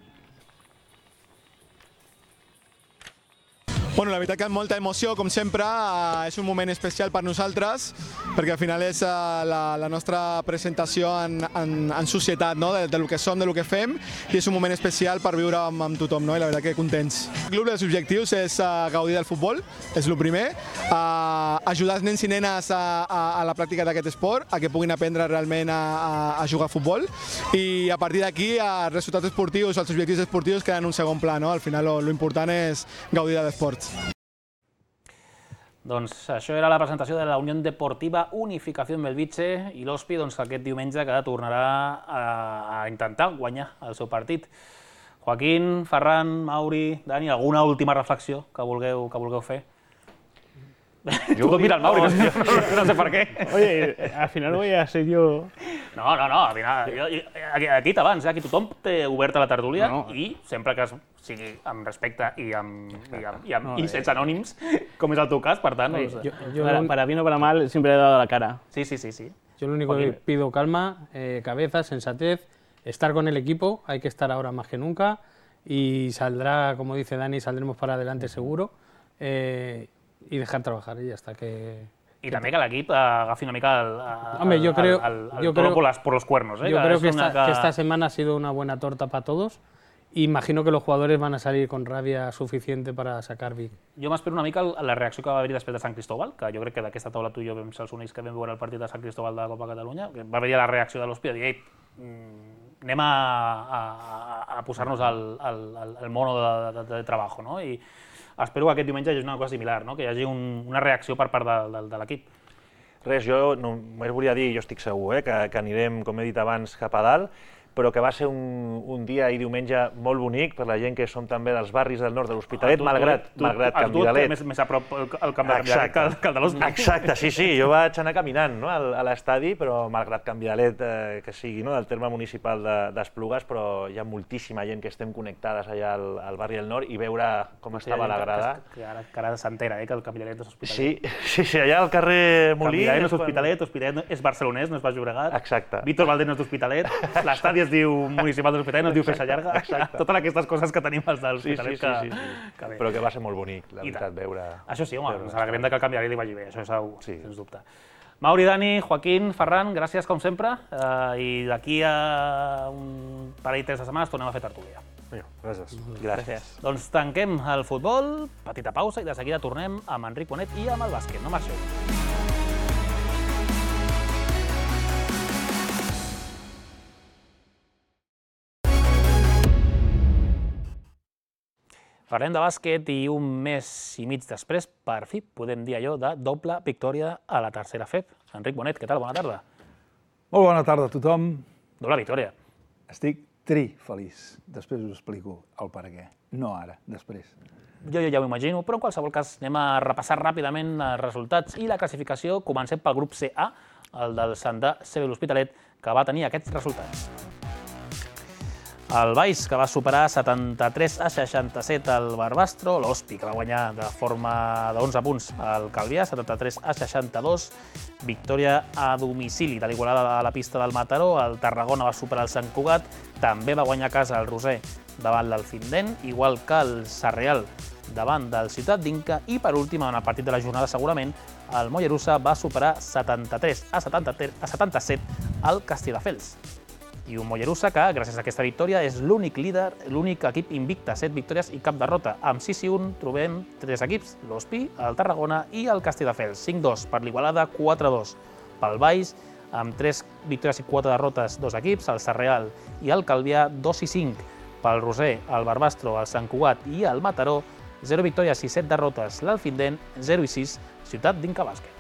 Bueno, la veritat que amb molta emoció, com sempre, és un moment especial per nosaltres, perquè al final és la nostra presentació en societat, del que som, del que fem, i és un moment especial per viure amb tothom, i la veritat que contents. El club dels objectius és gaudir del futbol, és el primer, ajudar els nens i nenes a la pràctica d'aquest esport, a que puguin aprendre realment a jugar a futbol, i a partir d'aquí els resultats esportius, els objectius esportius queden en un segon pla, Al final l'important és gaudir de l'esport. Doncs això era la presentació de la Unió Deportiva Unificació Belvitge i l'Hospi aquest diumenge que tornarà a intentar guanyar el seu partit. Joaquín, Ferran, Mauri, Dani, alguna última reflexió que vulgueu fer? Tothom mira el Mauri, no sé per què. Oye, al final voy a ser yo... No, al final, aquí t'abans, aquí tothom té oberta la tertúlia i sempre que sigui amb respecte i sense anònims, com és el teu cas, per tant... Para bien o para mal, siempre he dado la cara. Sí. Yo lo único que pido calma, cabeza, sensatez, estar con el equipo, hay que estar ahora más que nunca y saldrá, como dice Dani, saldremos para adelante seguro. Y dejar trabajar y hasta que... Y también que l'equip agafi una mica Hombre, yo creo por los cuernos. Yo creo que esta semana ha sido una buena torta para todos. Imagino que los jugadores van a salir con rabia suficiente para sacar Vic. Jo m'espero una mica la reacció que va haver-hi després de Sant Cristóbal, que jo crec que d'aquesta taula tu i jo vam ser els únics que vam veure el partit de Sant Cristóbal de la Copa Catalunya, que va haver-hi la reacció de l'Hospi de dir anem a posar-nos al mono de trabajo, no? I espero que aquest diumenge hi hagi una cosa similar, no? Que hi hagi una reacció per part de l'equip. Res, jo només volia dir, jo estic segur, que anirem, com he dit abans, cap a dalt, però que va ser un dia i diumenge molt bonic per la gent que som també dels barris del nord de l'Hospitalet, malgrat Canvidalet. Més a prop el camp de Canvidalet que el de l'Hospi. Exacte, sí, jo vaig anar caminant a l'estadi, però malgrat Canvidalet, que sigui del terme municipal d'Esplugues, però hi ha moltíssima gent que estem connectades allà al barri del nord i veure com estava la grada. Que ara s'entera, que el Canvidalet és Hospitalet. Sí, allà al carrer Molí... Canvidalet no és Hospitalet, Hospitalet és barcelonès, no és Baix Llobregat. Exacte. Víctor Valdés no és d'Hospitalet, l'estadi es diu Municipal de l'Hospitalet, no es diu Feixa Llarga. Totes aquestes coses que tenim els de l'Hospitalet que bé. Però que va ser molt bonic, la veritat, veure... Això sí, home, ens alegrem que el Canvidalet li vagi bé, això segur, sens dubte. Mauri, Dani, Joaquín, Ferran, gràcies com sempre, i d'aquí a un parell de setmanes tornem a fer tertúlia. Gràcies. Doncs tanquem el futbol, petita pausa i de seguida tornem amb Enric Bonet i amb el bàsquet. No marxeu. Parlem de bàsquet i un mes i mig després, per fi, podem dir allò de doble victòria a la tercera FEP. Enric Bonet, què tal? Bona tarda. Molt bona tarda a tothom. Doble victòria. Estic feliç. Després us explico el per què. No ara, després. Jo ja m'ho imagino, però en qualsevol cas anem a repassar ràpidament els resultats i la classificació. Comencem pel grup CA, el del Sandà CB l'Hospitalet, que va tenir aquests resultats. El Baix, que va superar 73-67 al Barbastro, l'Hospi, que va guanyar de forma d'11 punts al Calvià, 73-62, victòria a domicili de l'Igualada a la pista del Mataró, el Tarragona va superar el Sant Cugat, també va guanyar a casa el Roser davant l'Alfindent, igual que el Sarrial davant del Ciutat d'Inca, i per últim, en el partit de la jornada segurament, el Mollerussa va superar 73-77 al Castelldefels. I un Mollerussa que, gràcies a aquesta victòria, és l'únic líder, l'únic equip invicte, 7 victòries i cap derrota. Amb 6-1 trobem 3 equips, l'Hospi, el Tarragona i el Castelldefels. 5-2 per l'Igualada, 4-2 pel Baix, amb 3 victòries i 4 derrotes, 2 equips, el Sarrial i el Calvià, 2-5 pel Roser, el Barbastro, el Sant Cugat i el Mataró, 0 victòries i 7 derrotes, l'Alfindent, 0-6, Ciutat d'Inca Bàsquet.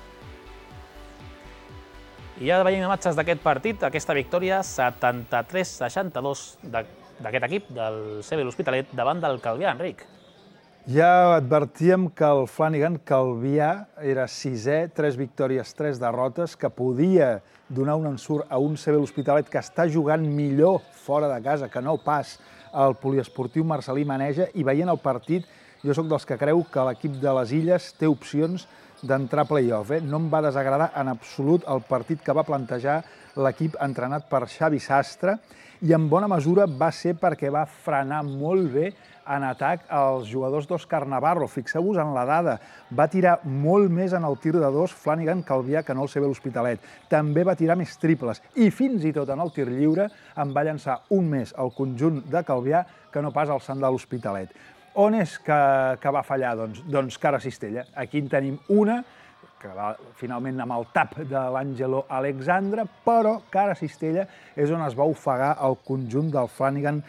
I ja veiem imatges d'aquest partit, aquesta victòria 73-62 d'aquest equip, del CB l'Hospitalet, davant del Calvià, Enric. Ja advertíem que el Flanagan Calvià era 6è, 3 victòries, 3 derrotes, que podia donar un ensurt a un CB l'Hospitalet que està jugant millor fora de casa que no pas al poliesportiu Marcelí Maneja, i veient el partit, jo sóc dels que creu que l'equip de les Illes té opcions d'entrar a play-off. No em va desagradar en absolut el partit que va plantejar l'equip entrenat per Xavi Sastre, i en bona mesura va ser perquè va frenar molt bé en atac als jugadors d'Òscar Navarro. Fixeu-vos en la dada, va tirar molt més en el tir de 2 Flanagan Calvià que no el CB l'Hospitalet. També va tirar més triples i fins i tot en el tir lliure en va llançar un més al conjunt de Calvià que no pas al Sant de l'Hospitalet. On és que va fallar? Doncs cara a Cistella. Aquí en tenim una, que va finalment amb el tap de l'Àngelo Alexandre, però cara a Cistella és on es va ofegar el conjunt del Flanagan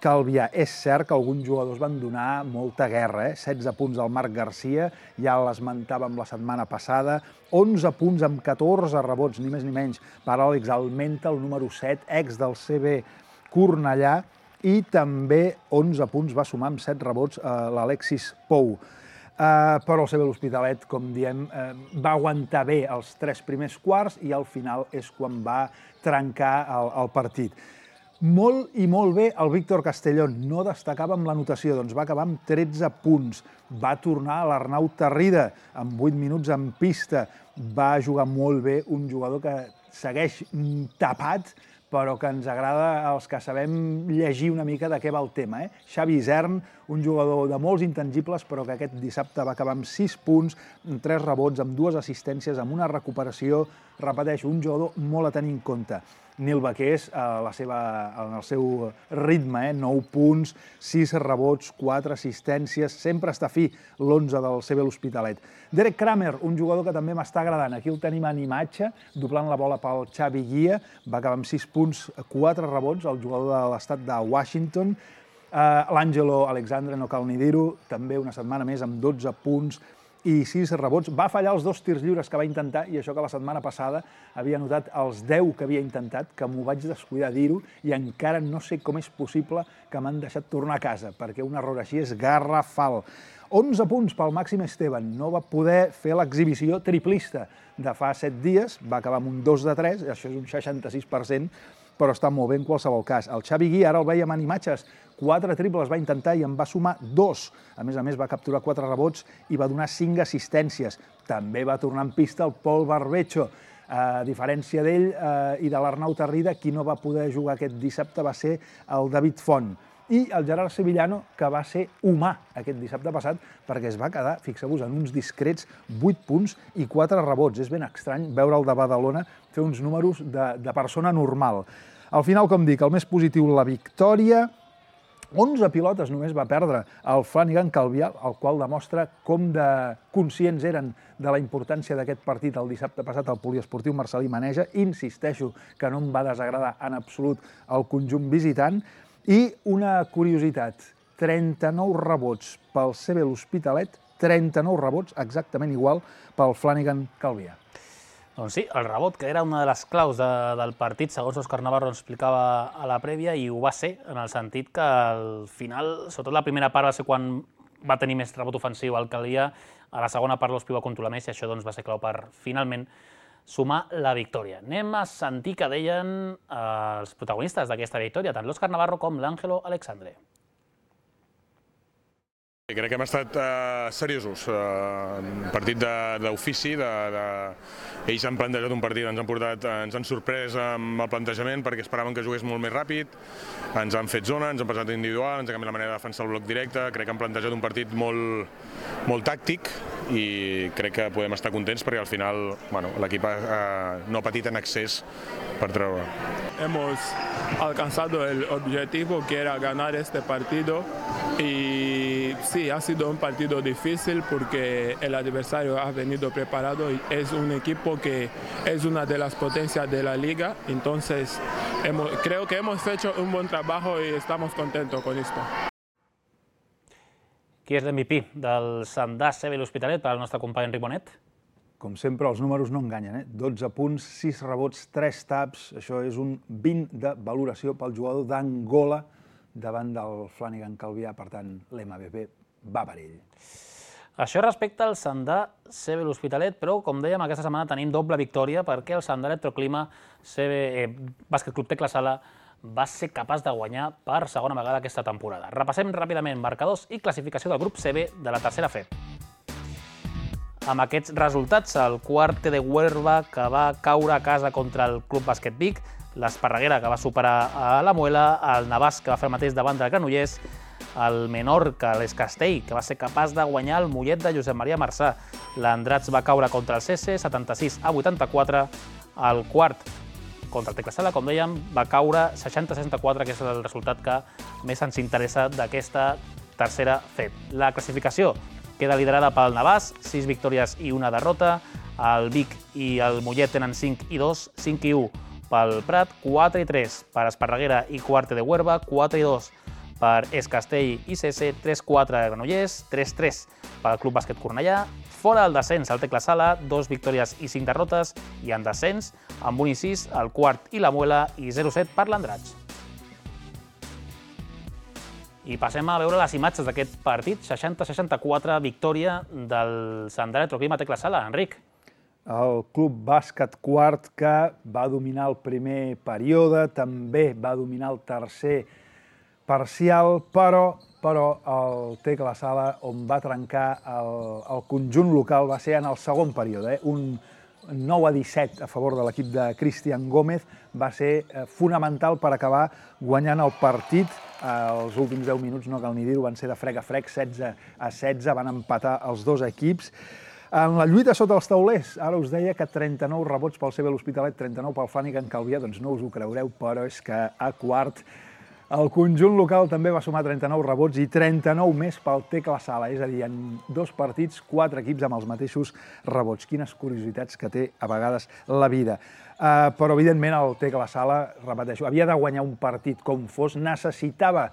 Calvià. És cert que alguns jugadors van donar molta guerra, 16 punts del Marc Garcia, ja l'esmentàvem la setmana passada, 11 punts amb 14 rebots, ni més ni menys, per Àlex Almenta, el número 7, ex del CB Cornellà, i també 11 punts va sumar amb 7 rebots l'Alexis Pou. Però el CB l'Hospitalet, com diem, va aguantar bé els 3 primers quarts i al final és quan va trencar el partit. Molt i molt bé el Víctor Castellón, no destacava amb l'anotació, doncs va acabar amb 13 punts. Va tornar a l'Arnau Tarrida, amb 8 minuts en pista. Va jugar molt bé un jugador que segueix tapat, però que ens agrada els que sabem llegir una mica de què va el tema. Xavi Isern, un jugador de molts intangibles, però que aquest dissabte va acabar amb 6 punts, amb 3 rebots, amb 2 assistències, amb una recuperació. Repeteixo, un jugador molt a tenir en compte. Nil Baqués, en el seu ritme, 9 punts, 6 rebots, 4 assistències, sempre està fi l'11 del CB l'Hospitalet. Derek Kramer, un jugador que també m'està agradant, aquí el tenim en imatge, doblant la bola pel Xavi Guia, va acabar amb 6 punts, 4 rebots, el jugador de l'estat de Washington. L'Àngelo Alexandre, no cal ni dir-ho, també una setmana més amb 12 punts, i 6 rebots. Va fallar els 2 tirs lliures que va intentar, i això que la setmana passada havia notat els 10 que havia intentat, que m'ho vaig descuidar dir-ho, i encara no sé com és possible que m'han deixat tornar a casa, perquè un error així és garrafal. 11 punts pel Màxim Esteban. No va poder fer l'exhibició triplista de fa 7 dies, va acabar amb un 2 de 3, això és un 66%, però està molt bé en qualsevol cas. El Xavi Guia, ara el veiem en imatges, 4 triples va intentar i en va sumar 2. A més, va capturar 4 rebots i va donar 5 assistències. També va tornar en pista el Pol Barbecho. A diferència d'ell i de l'Arnau Tarrida, qui no va poder jugar aquest dissabte va ser el David Font. I el Gerard Sevillano, que va ser humà aquest dissabte passat, perquè es va quedar, fixeu-vos, en uns discrets 8 punts i 4 rebots. És ben estrany veure'l de Badalona fer uns números de persona normal. Al final, com dic, el més positiu, la victòria. 11 pilotes només va perdre el Flanagan Calvià, el qual demostra com de conscients eren de la importància d'aquest partit el dissabte passat al poliesportiu Marcel·lí Maneja. Insisteixo que no em va desagradar en absolut el conjunt visitant. I una curiositat, 39 rebots pel CB l'Hospitalet, 39 rebots exactament igual pel Flanagan Calvià. Doncs sí, el rebot, que era una de les claus del partit, segons Òscar Navarro ens explicava a la prèvia, i ho va ser, en el sentit que al final, sobretot la primera part va ser quan va tenir més rebot ofensiu el Calvià, a la segona part l'Hospi va controlar més i això doncs, va ser clau per, finalment, sumar la victòria. Anem a sentir què deien els protagonistes d'aquesta victòria, tant l'Òscar Navarro com l'Àngelo Alexandre. Crec que hem estat seriosos, un partit d'ofici, ells han plantejat un partit, ens han sorprès amb el plantejament perquè esperaven que jugués molt més ràpid, ens han fet zona, ens han passat individual, ens han canviat la manera de defensar el bloc directe, crec que han plantejat un partit molt tàctic i crec que podem estar contents perquè al final l'equip no ha patit en excés per treure. Hemos alcanzado el objetivo que era ganar este partido y sí, ha sido un partido difícil porque el adversario ha venido preparado y es un equipo que es una de las potencias de la liga, entonces creo que hemos hecho un buen trabajo y estamos contentos con esto. Qui és l'MVP del Sandà CB l'Hospitalet per al nostre company Enric Bonet? Com sempre, els números no enganyen. 12 punts, 6 rebots, 3 taps. Això és un 20 de valoració pel jugador d'Angola davant del Flanagan Calvià. Per tant, l'MVP va per ell. Això respecte al Sandà CB l'Hospitalet, però, com dèiem, aquesta setmana tenim doble victòria perquè el Sandà Electroclima Bàsquet Club Tecla Sala va ser capaç de guanyar per segona vegada aquesta temporada. Repassem ràpidament marcadors i classificació del grup CB de la tercera FEB. Amb aquests resultats, el quart de Huelva, que va caure a casa contra el Club Bàsquet Vic, l'Esparreguera, que va superar a la Muela, el Navàs, que va fer el mateix davant del Granollers, el Menorca, l'Escastell, que va ser capaç de guanyar el Mollet de Josep Maria Marçà, l'Andrats va caure contra el CC, 76-84, el quart contra el Tecla Sala, com dèiem, va caure 60-64, que és el resultat que més ens interessa d'aquesta tercera FEB. La classificació queda liderada pel Navàs, 6 victòries i una derrota, el Vic i el Mollet tenen 5 i 2, 5 i 1 pel Prat, 4 i 3 per Esparreguera i Quarte de Huelva, 4 i 2 Per Es Castell i CC, 3-4 Granollers, 3-3 pel Club Bàsquet Cornellà. Fora del descens, el Tecla Sala, 2 victòries i 5 derrotes, i en descens, amb 1-6, el Quart i la Muela, i 0-7 per l'Andratx. I passem a veure les imatges d'aquest partit, 60-64, victòria del Sant Electroclima Tecla Sala. Enric. El Club Bàsquet Quart, que va dominar el primer període, també va dominar el tercer parcial, però el Tecla Sala, on va trencar el conjunt local, va ser en el segon període. Un 9-17 a favor de l'equip de Cristian Gómez va ser fonamental per acabar guanyant el partit. Els últims 10 minuts, no cal ni dir-ho, van ser de frec a frec, 16-16, van empatar els dos equips. En la lluita sota els taulers, ara us deia que 39 rebots pel CB l'Hospitalet, 39 pel Flanagan Calvià, doncs no us ho creureu, però és que a Quart el conjunt local també va sumar 39 rebots i 39 més pel Tecla Sala, és a dir, en 2 partits, 4 equips amb els mateixos rebots. Quines curiositats que té a vegades la vida. Però, evidentment, el Tecla Sala, repeteixo, havia de guanyar un partit com fos, necessitava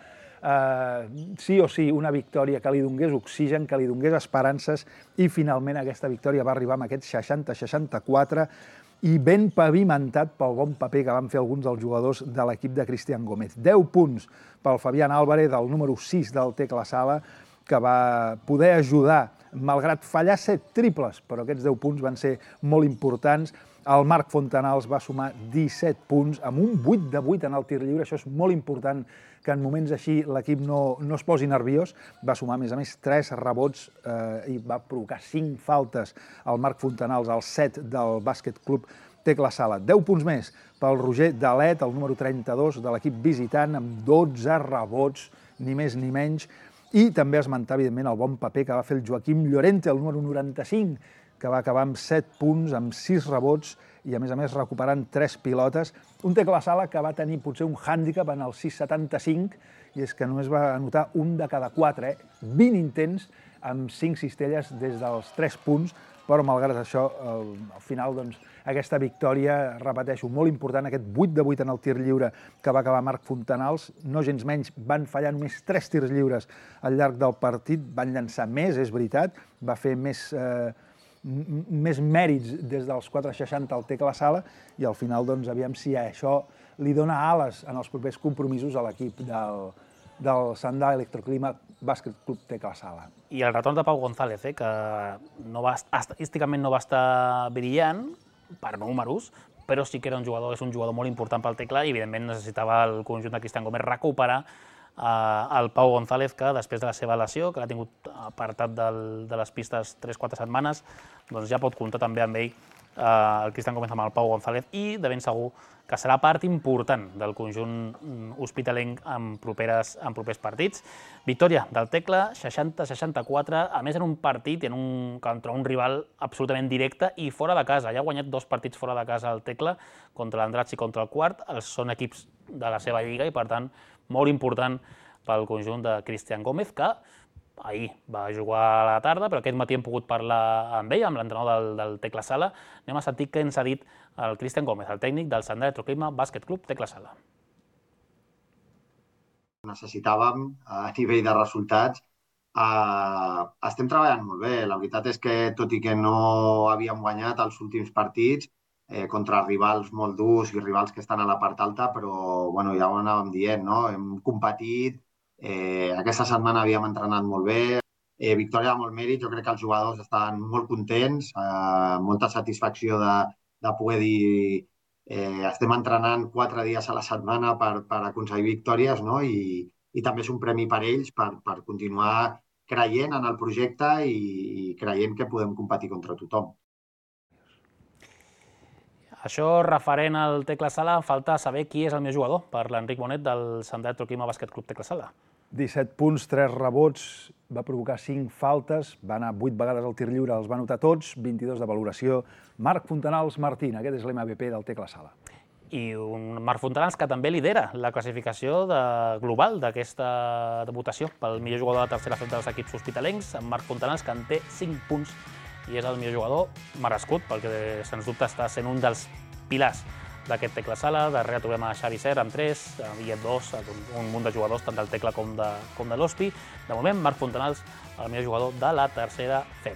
sí o sí una victòria que li donés oxigen, que li donés esperances, i finalment aquesta victòria va arribar amb aquest 60-64 i ben pavimentat pel bon paper que van fer alguns dels jugadors de l'equip de Cristian Gómez. 10 punts pel Fabián Álvarez, del número 6 del Tecla Sala, que va poder ajudar, malgrat fallar 7 triples, però aquests 10 punts van ser molt importants. El Marc Fontanals va sumar 17 punts, amb un 8 de 8 en el tir lliure. Això és molt important, que en moments així l'equip no es posi nerviós. Va sumar, a més, 3 rebots i va provocar 5 faltes al Marc Fontanals, al 7 del Bàsquet Club Tecla Sala. 10 punts més pel Roger Dalet, el número 32 de l'equip visitant, amb 12 rebots, ni més ni menys. I també esmentar, evidentment, el bon paper que va fer el Joaquim Llorente, el número 95, que va acabar amb 7 punts, amb 6 rebots i, a més, recuperant 3 pilotes. Un Tecla Sala que va tenir potser un hàndicap en el 6-75, i és que només va anotar un de cada 4, 20 intents amb 5 cistelles des dels 3 punts, però malgrat això, al final, doncs, aquesta victòria, repeteixo, molt important, aquest 8 de 8 en el tir lliure que va acabar Marc Fontanals. No gens menys, van fallar només 3 tirs lliures al llarg del partit, van llançar més, és veritat, va fer més mèrits des dels 4-60 al Tecla Sala, i al final, doncs, aviam si això li dona ales en els propers compromisos a l'equip del Sandà Electroclima Bàsquet Club Tecla Sala. I el retorn de Pau González, que estadísticament no va estar brillant per números, però sí que és un jugador molt important pel Tecla, i evidentment necessitava el conjunt de Cristian Gómez recuperar el Pau González, que després de la seva lesió, que l'ha tingut apartat de les pistes 3-4 setmanes, doncs ja pot comptar també amb ell, el Cristian Gómez amb el Pau González, i de ben segur que serà part important del conjunt hospitalenc en propers partits. Victòria del Tecla, 60-64, a més en un partit contra un rival absolutament directe i fora de casa. Ja ha guanyat 2 partits fora de casa el Tecla, contra l'Andratx i contra el Quart. Són equips de la seva lliga i, per tant, molt important pel conjunt de Cristian Gómez, que ahir va jugar a la tarda, però aquest matí hem pogut parlar amb ell, amb l'entrenador del Tecla Sala. Anem a sentir què ens ha dit el Cristian Gómez, el tècnic del Sant Electroclima Bàsquet Club Tecla Sala. Necessitàvem, a nivell de resultats, estem treballant molt bé. La veritat és que, tot i que no havíem guanyat els últims partits, contra rivals molt durs i rivals que estan a la part alta, però ja ho anàvem dient, no? Hem competit, aquesta setmana havíem entrenat molt bé, victòria de molt mèrit, jo crec que els jugadors estaven molt contents, molta satisfacció de poder dir estem entrenant 4 dies a la setmana per aconseguir victòries, no? I també és un premi per ells per continuar creient en el projecte i creient que podem competir contra tothom. Això referent al Tecla Sala, falta saber qui és el millor jugador per l'Enric Bonet del Sant Electroclima Bàsquet Club Tecla Sala. 17 punts, 3 rebots, va provocar 5 faltes, va anar 8 vegades al tir lliure, els va anotar tots, 22 de valoració. Marc Fontanals Martín, aquest és l'MVP del Tecla Sala. I un Marc Fontanals que també lidera la classificació global d'aquesta votació pel millor jugador de tercera fem dels equips hospitalencs, en Marc Fontanals, que en té 5 punts i és el millor jugador merescut, perquè sens dubte està sent un dels pilars d'aquest Tecla Sala. Darrere trobem a Xavi Ser amb 3, a Guillet 2, un munt de jugadors tant del Tecla com de l'Hospi. De moment, Marc Fontanals, el millor jugador de la tercera FEP.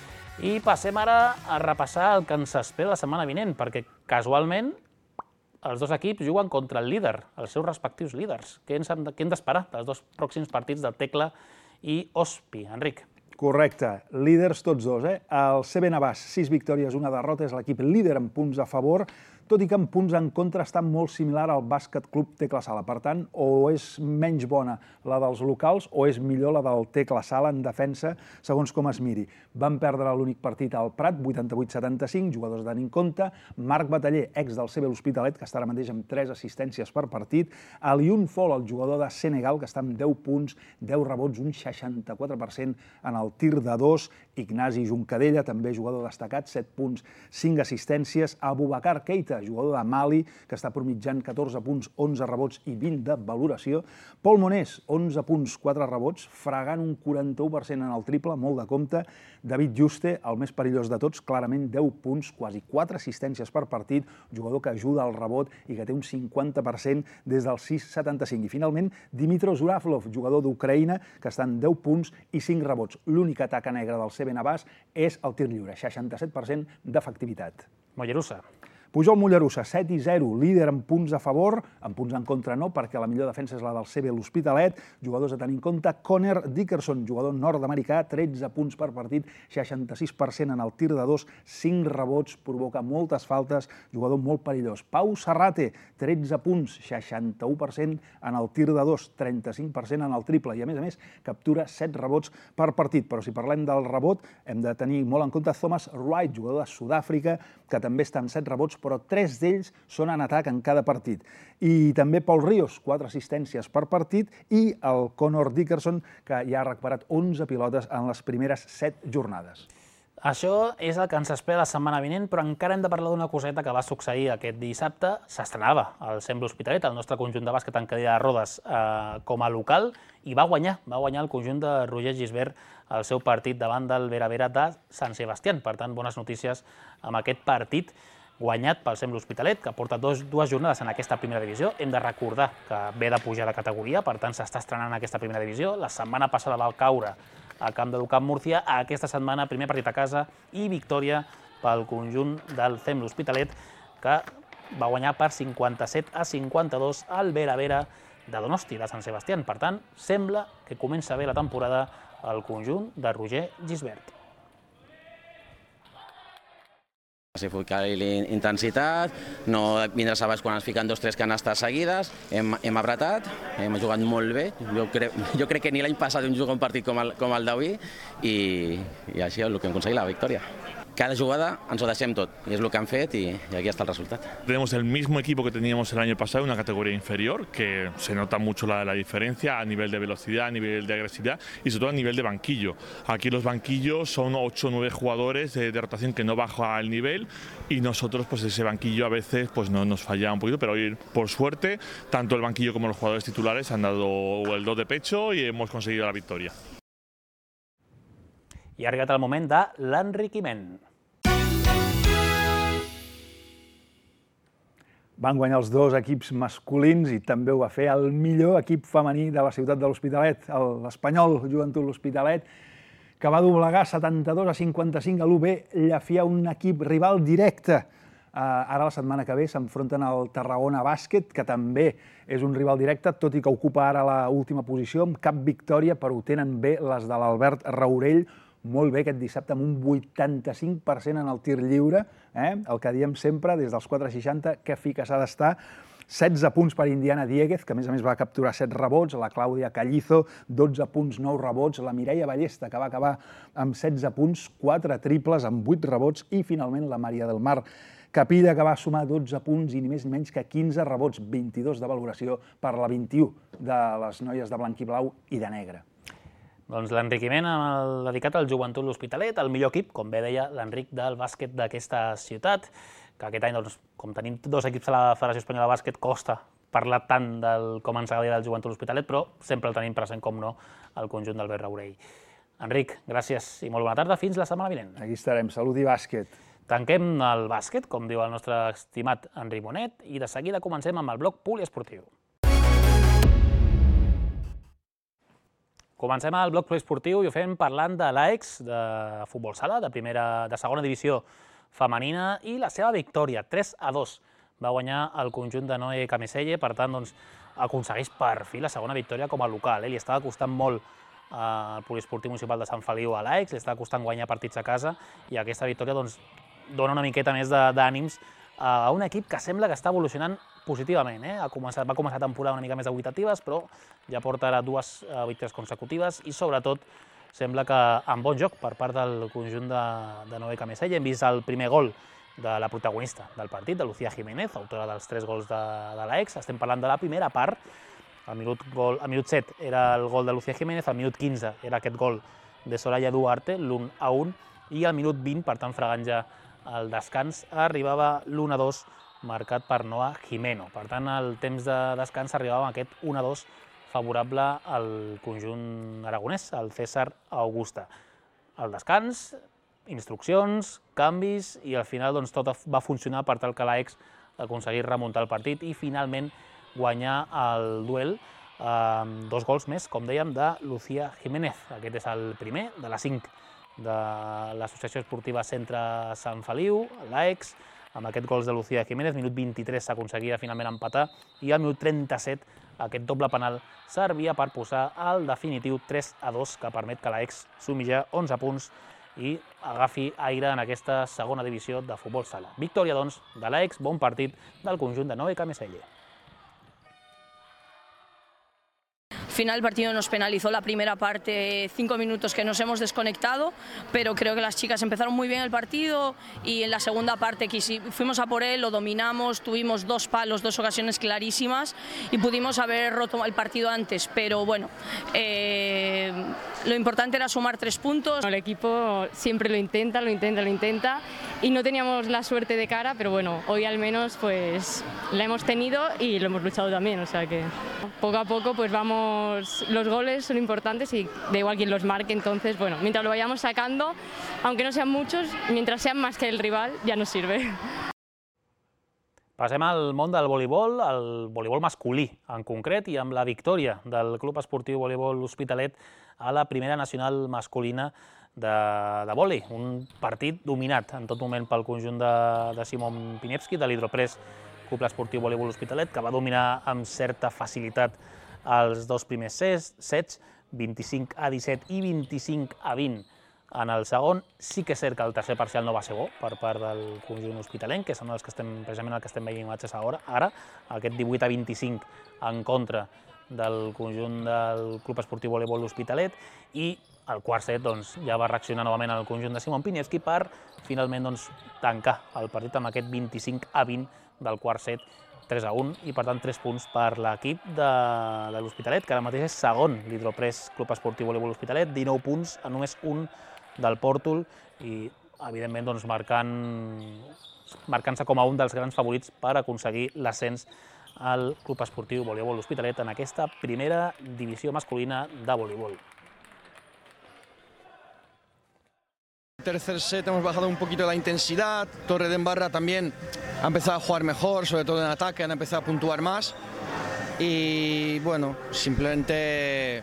I passem ara a repassar el que ens espera la setmana vinent, perquè casualment els dos equips juguen contra el líder, els seus respectius líders. Què hem d'esperar dels dos pròxims partits del Tecla i Hospi? Enric. Correcte, líders tots dos. El CB Navàs, 6 victòries, 1 derrota, és l'equip líder en punts a favor, tot i que en punts en contra està molt similar al Bàsquet Club Tecla Sala. Per tant, o és menys bona la dels locals o és millor la del Tecla Sala en defensa, segons com es miri. Van perdre l'únic partit al Prat, 88-75, jugadors de tenir en compte. Marc Bataller, ex del CB L'Hospitalet, que està ara mateix amb 3 assistències per partit. Alioune Fall, el jugador de Senegal, que està amb 10 punts, 10 rebots, un 64% en el tir de 2. Ignasi Juncadella, també jugador destacat, 7 punts, 5 assistències. Aboubacar Keita, jugador de Mali, que està mitjant 14 punts, 11 rebots i 20 de valoració. Pol Monés, 11 punts, 4 rebots, fregant un 41% en el triple, molt de compte. David Juste, el més perillós de tots, clarament 10 punts, quasi 4 assistències per partit, jugador que ajuda al rebot i que té un 50% des del 6,75. I finalment, Dimitrov Zuraflov, jugador d'Ucraïna, que està en 10 punts i 5 rebots. L'única taca negra del CB Navàs és el tir lliure, 67% d'efectivitat. Mollerussa. Pujol Mollerussa, 7-0, líder en punts a favor, en punts en contra no, perquè la millor defensa és la del CB L'Hospitalet. Jugadors a tenir en compte, Connor Dickerson, jugador nord-americà, 13 punts per partit, 66% en el tir de 2, 5 rebots, provoca moltes faltes, jugador molt perillós. Pau Serrate, 13 punts, 61% en el tir de 2, 35% en el triple, i a més, captura 7 rebots per partit. Però si parlem del rebot, hem de tenir molt en compte Thomas Wright, jugador de Sud-àfrica, que també està amb 7 rebots, però 3 d'ells són en atac en cada partit. I també Paul Ríos, 4 assistències per partit, i el Connor Dickerson, que ja ha recuperat 11 pilotes en les primeres 7 jornades. Això és el que ens espera la setmana vinent, però encara hem de parlar d'una coseta que va succeir aquest dissabte. S'estrenava el CEM L'Hospitalet, el nostre conjunt de bàsquet en cadira de rodes com a local, i va guanyar el conjunt de Roger Gisbert el seu partit davant del Vera Vera de Sant Sebastián. Per tant, bones notícies amb aquest partit guanyat pel CEM L'Hospitalet, que porta dues jornades en aquesta primera divisió. Hem de recordar que ve de pujar de categoria, per tant s'està estrenant aquesta primera divisió. La setmana passada va caure al camp de l'UCAM Múrcia. Aquesta setmana, primer partit a casa i victòria pel conjunt del CEM L'Hospitalet, que va guanyar per 57-52 al Vera Vera de Donosti, de Sant Sebastián. Per tant, sembla que comença bé la temporada al conjunt de Roger Gisbert. Si ficar-hi intensitat, no vindràs a baix quan ens fiquen 2 o 3 canastes seguides, hem apretat, hem jugat molt bé, jo crec que ni l'any passat hem jugat un partit com el d'avui i així és el que hem aconseguit, la victòria. Cada jugada ens ho deixem tot, y es lo que han fet y aquí está el resultado. Tenemos el mismo equipo que teníamos el año pasado, una categoría inferior, que se nota mucho la diferencia a nivel de velocidad, a nivel de agresividad y sobre todo a nivel de banquillo. Aquí los banquillos son 8 o 9 jugadores de rotación que no baja el nivel y nosotros pues ese banquillo a veces pues nos falla un poquito, pero hoy por suerte tanto el banquillo como los jugadores titulares han dado el do de pecho y hemos conseguido la victoria. I ha arribat el moment de l'enriquiment. Van guanyar els 2 equips masculins i també ho va fer el millor equip femení de la ciutat de l'Hospitalet, l'Espanyol Joventut L'Hospitalet, que va doblegar 72-55 a l'UB Llafià, un equip rival directe. Ara la setmana que ve s'enfronten al Tarragona Bàsquet, que també és un rival directe, tot i que ocupa ara l'última posició, amb cap victòria, però ho tenen bé les de l'Albert Raurell, molt bé aquest dissabte, amb un 85% en el tir lliure, el que diem sempre, des dels 4,60, que fica s'ha d'estar. 16 punts per Indiana Dieguez, que a més va capturar 7 rebots, la Clàudia Callizo, 12 punts, 9 rebots, la Mireia Ballesta, que va acabar amb 16 punts, 4 triples, amb 8 rebots, i finalment la Maria del Mar Capilla, que va sumar 12 punts i ni més ni menys que 15 rebots, 22 de valoració per la 21 de les noies de blanc i blau i de negre. Doncs l'enriquiment dedicat al Joventut L'Hospitalet, el millor equip, com bé deia l'Enric, del bàsquet d'aquesta ciutat, que aquest any, com tenim 2 equips a la Federació Espanyola de Bàsquet, costa parlar tant del com ens agrada del Joventut L'Hospitalet, però sempre el tenim present, com no, el conjunt d'Albert Raurell. Enric, gràcies i molt bona tarda. Fins la setmana vinent. Aquí estarem. Salut i bàsquet. Tanquem el bàsquet, com diu el nostre estimat Enric Bonet, i de seguida comencem amb el bloc poliesportiu. Comencem el bloc poliesportiu i ho fem parlant de l'AEX, de futbol sala, de segona divisió femenina, i la seva victòria, 3-2. Va guanyar el conjunt de Noé Cameselle, per tant, aconsegueix per fi la segona victòria com a local. Li estava costant molt al poliesportiu municipal de Sant Feliu a l'AEX, li estava costant guanyar partits a casa, i aquesta victòria dona una miqueta més d'ànims a un equip que sembla que està evolucionant positivament. Va començar la temporada una mica més dubitatives, però ja porta ara 2 victòries consecutives i sobretot sembla que amb bon joc per part del conjunt de Noé Cameselle. Hem vist el primer gol de la protagonista del partit, de Lucía Jiménez, autora dels 3 gols de l'AEX. Estem parlant de la primera part. Al minut 7 era el gol de Lucía Jiménez, al minut 15 era aquest gol de Soraya Duarte, l'1-1, i al minut 20, per tant fregant ja el descans, arribava l'1-2 marcat per Noa Jimeno. Per tant, al temps de descans arribava amb aquest 1-2 favorable al conjunt aragonès, al César Augusta. Al descans, instruccions, canvis, i al final tot va funcionar per tal que l'AEX aconseguís remuntar el partit i finalment guanyar el duel amb 2 gols més, com dèiem, de Lucía Jiménez. Aquest és el primer de les 5 de l'Associació Esportiva Centre Sant Feliu, l'AEX, amb aquests gols de Lucía Jiménez. Minut 23 s'aconseguia finalment empatar i al minut 37 aquest doble penal servia per posar el definitiu 3-2 que permet que l'AEX sumi ja 11 punts i agafi aire en aquesta segona divisió de futbol sala. Victòria, doncs, de l'AEX, bon partit del conjunt de Noé Cameselle. Al final el partido nos penalizó la primera parte, 5 minutos que nos hemos desconectado, pero creo que las chicas empezaron muy bien el partido y en la segunda parte fuimos a por él, lo dominamos, tuvimos 2 palos, 2 ocasiones clarísimas y pudimos haber roto el partido antes, pero bueno, lo importante era sumar 3 puntos. El equipo siempre lo intenta y no teníamos la suerte de cara, pero bueno, hoy al menos pues la hemos tenido y lo hemos luchado también, o sea que poco a poco pues vamos. Los goles son importantes y da igual quién los marque, entonces, bueno, mientras lo vayamos sacando, aunque no sean muchos, mientras sean más que el rival, ya nos sirve. Passem al món del voleibol, el voleibol masculí en concret, i amb la victòria del Club Esportiu Voleibol L'Hospitalet a la primera nacional masculina de vòlei. Un partit dominat en tot moment pel conjunt de Simon Piniewski, de l'Hidropress Club Esportiu Voleibol L'Hospitalet, que va dominar amb certa facilitat els 2 primers sets, 25-17 i 25-20 en el segon. Sí que és cert que el tercer parcial no va ser bo per part del conjunt hospitalenc, que són precisament el que estem veient imatges ara, aquest 18-25 en contra del conjunt del Club Esportiu Voleibol L'Hospitalet, i el quart set ja va reaccionar novament el conjunt de Simon Piniewski per finalment tancar el partit amb aquest 25-20 del quart set, 3-1, i per tant 3 punts per l'equip de l'Hospitalet, que ara mateix és segon, l'Hidropress Club Esportiu Voleibol L'Hospitalet, 19 punts a només 1 del Pòrtol, i evidentment marcant-se com a un dels grans favorits per aconseguir l'ascens al Club Esportiu Voleibol L'Hospitalet en aquesta primera divisió masculina de voleibol. Tercer set hemos bajado un poquito la intensidad, Torredembarra también ha empezado a jugar mejor, sobre todo en ataque, han empezado a puntuar más y bueno, simplemente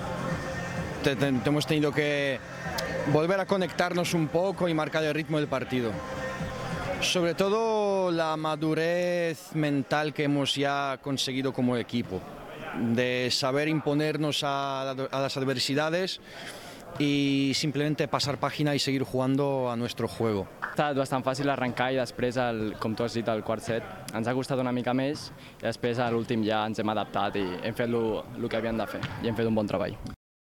hemos tenido que volver a conectarnos un poco y marcar el ritmo del partido. Sobre todo la madurez mental que hemos ya conseguido como equipo, de saber imponernos a las adversidades i simplement passar pàgina i seguir jugando a nuestro juego. Ha estat bastant fàcil arrencar i després, com tu has dit, el quart set ens ha costat una mica més i després a l'últim ja ens hem adaptat i hem fet el que havíem de fer i hem fet un bon treball.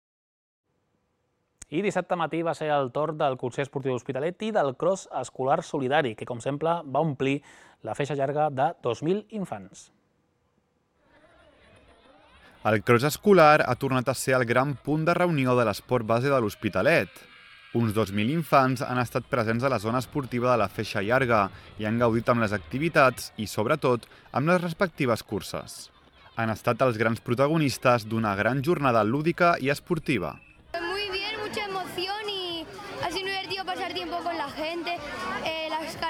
I dissabte matí va ser el torn del Consell Esportiu L'Hospitalet i del Cross Escolar Solidari, que com sempre va omplir la feixa llarga de 2.000 infants. El cross escolar ha tornat a ser el gran punt de reunió de l'esport base de l'Hospitalet. Uns 2.000 infants han estat presents a la zona esportiva de la feixa llarga i han gaudit amb les activitats i, sobretot, amb les respectives curses. Han estat els grans protagonistes d'una gran jornada lúdica i esportiva. Muy bien, mucha emoción y ha sido divertido pasar tiempo con la gente. Las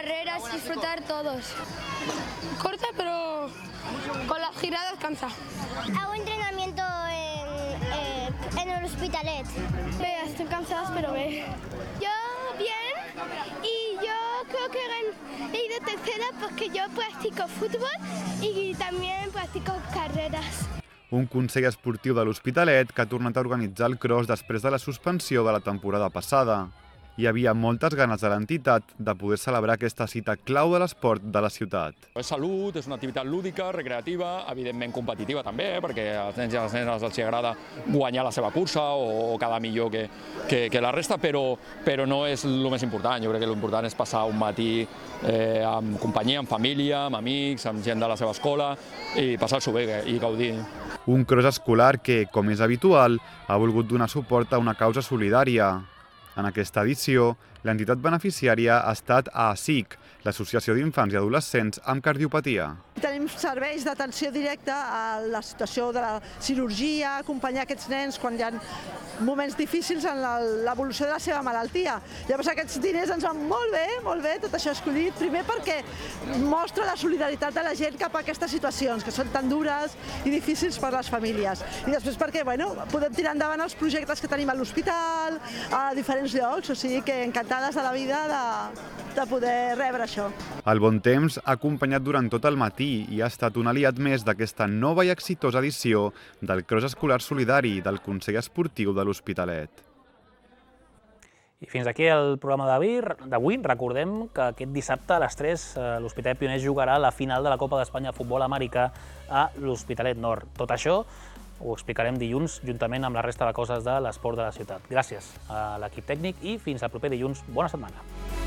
disfrutar todos. Corta, pero con las giradas cansa. Hago entrenamiento en el Hospitalet. Estoy cansada, pero ve. Yo bien, y yo creo que he ido tercera porque yo practico fútbol y también practico carreras. Un consell esportiu de l'Hospitalet que ha tornat a organitzar el cross després de la suspensió de la temporada passada. Hi havia moltes ganes de l'entitat de poder celebrar aquesta cita clau de l'esport de la ciutat. És salut, és una activitat lúdica, recreativa, evidentment competitiva també, perquè als nens i a les nenes els agrada guanyar la seva cursa o quedar millor que la resta, però no és el més important. Jo crec que l'important és passar un matí amb companyia, amb família, amb amics, amb gent de la seva escola i passar-s'ho bé i gaudir. Un cross escolar que, com és habitual, ha volgut donar suport a una causa solidària. En aquesta edició, l'entitat beneficiària ha estat AASIC, l'Associació d'Infants i Adolescents amb Cardiopatia. Tenim serveis d'atenció directa a la situació de la cirurgia, acompanyar aquests nens quan hi ha moments difícils en l'evolució de la seva malaltia. Llavors aquests diners ens van molt bé, tot això escollit, primer perquè mostra la solidaritat de la gent cap a aquestes situacions, que són tan dures i difícils per a les famílies. I després perquè podem tirar endavant els projectes que tenim a l'hospital, a diferents llocs, o sigui que encantades de la vida de poder rebre això. El bon temps ha acompanyat durant tot el matí i ha estat un aliat més d'aquesta nova i exitosa edició del Cross Escolar Solidari del Consell Esportiu de l'Hospitalet. I fins aquí el programa d'avui. Recordem que aquest dissabte a les 3 l'Hospitalet Pioners jugarà la final de la Copa d'Espanya de Futbol Americà a l'Hospitalet Nord. Tot això ho explicarem dilluns juntament amb la resta de coses de l'esport de la ciutat. Gràcies a l'equip tècnic i fins al proper dilluns. Bona setmana.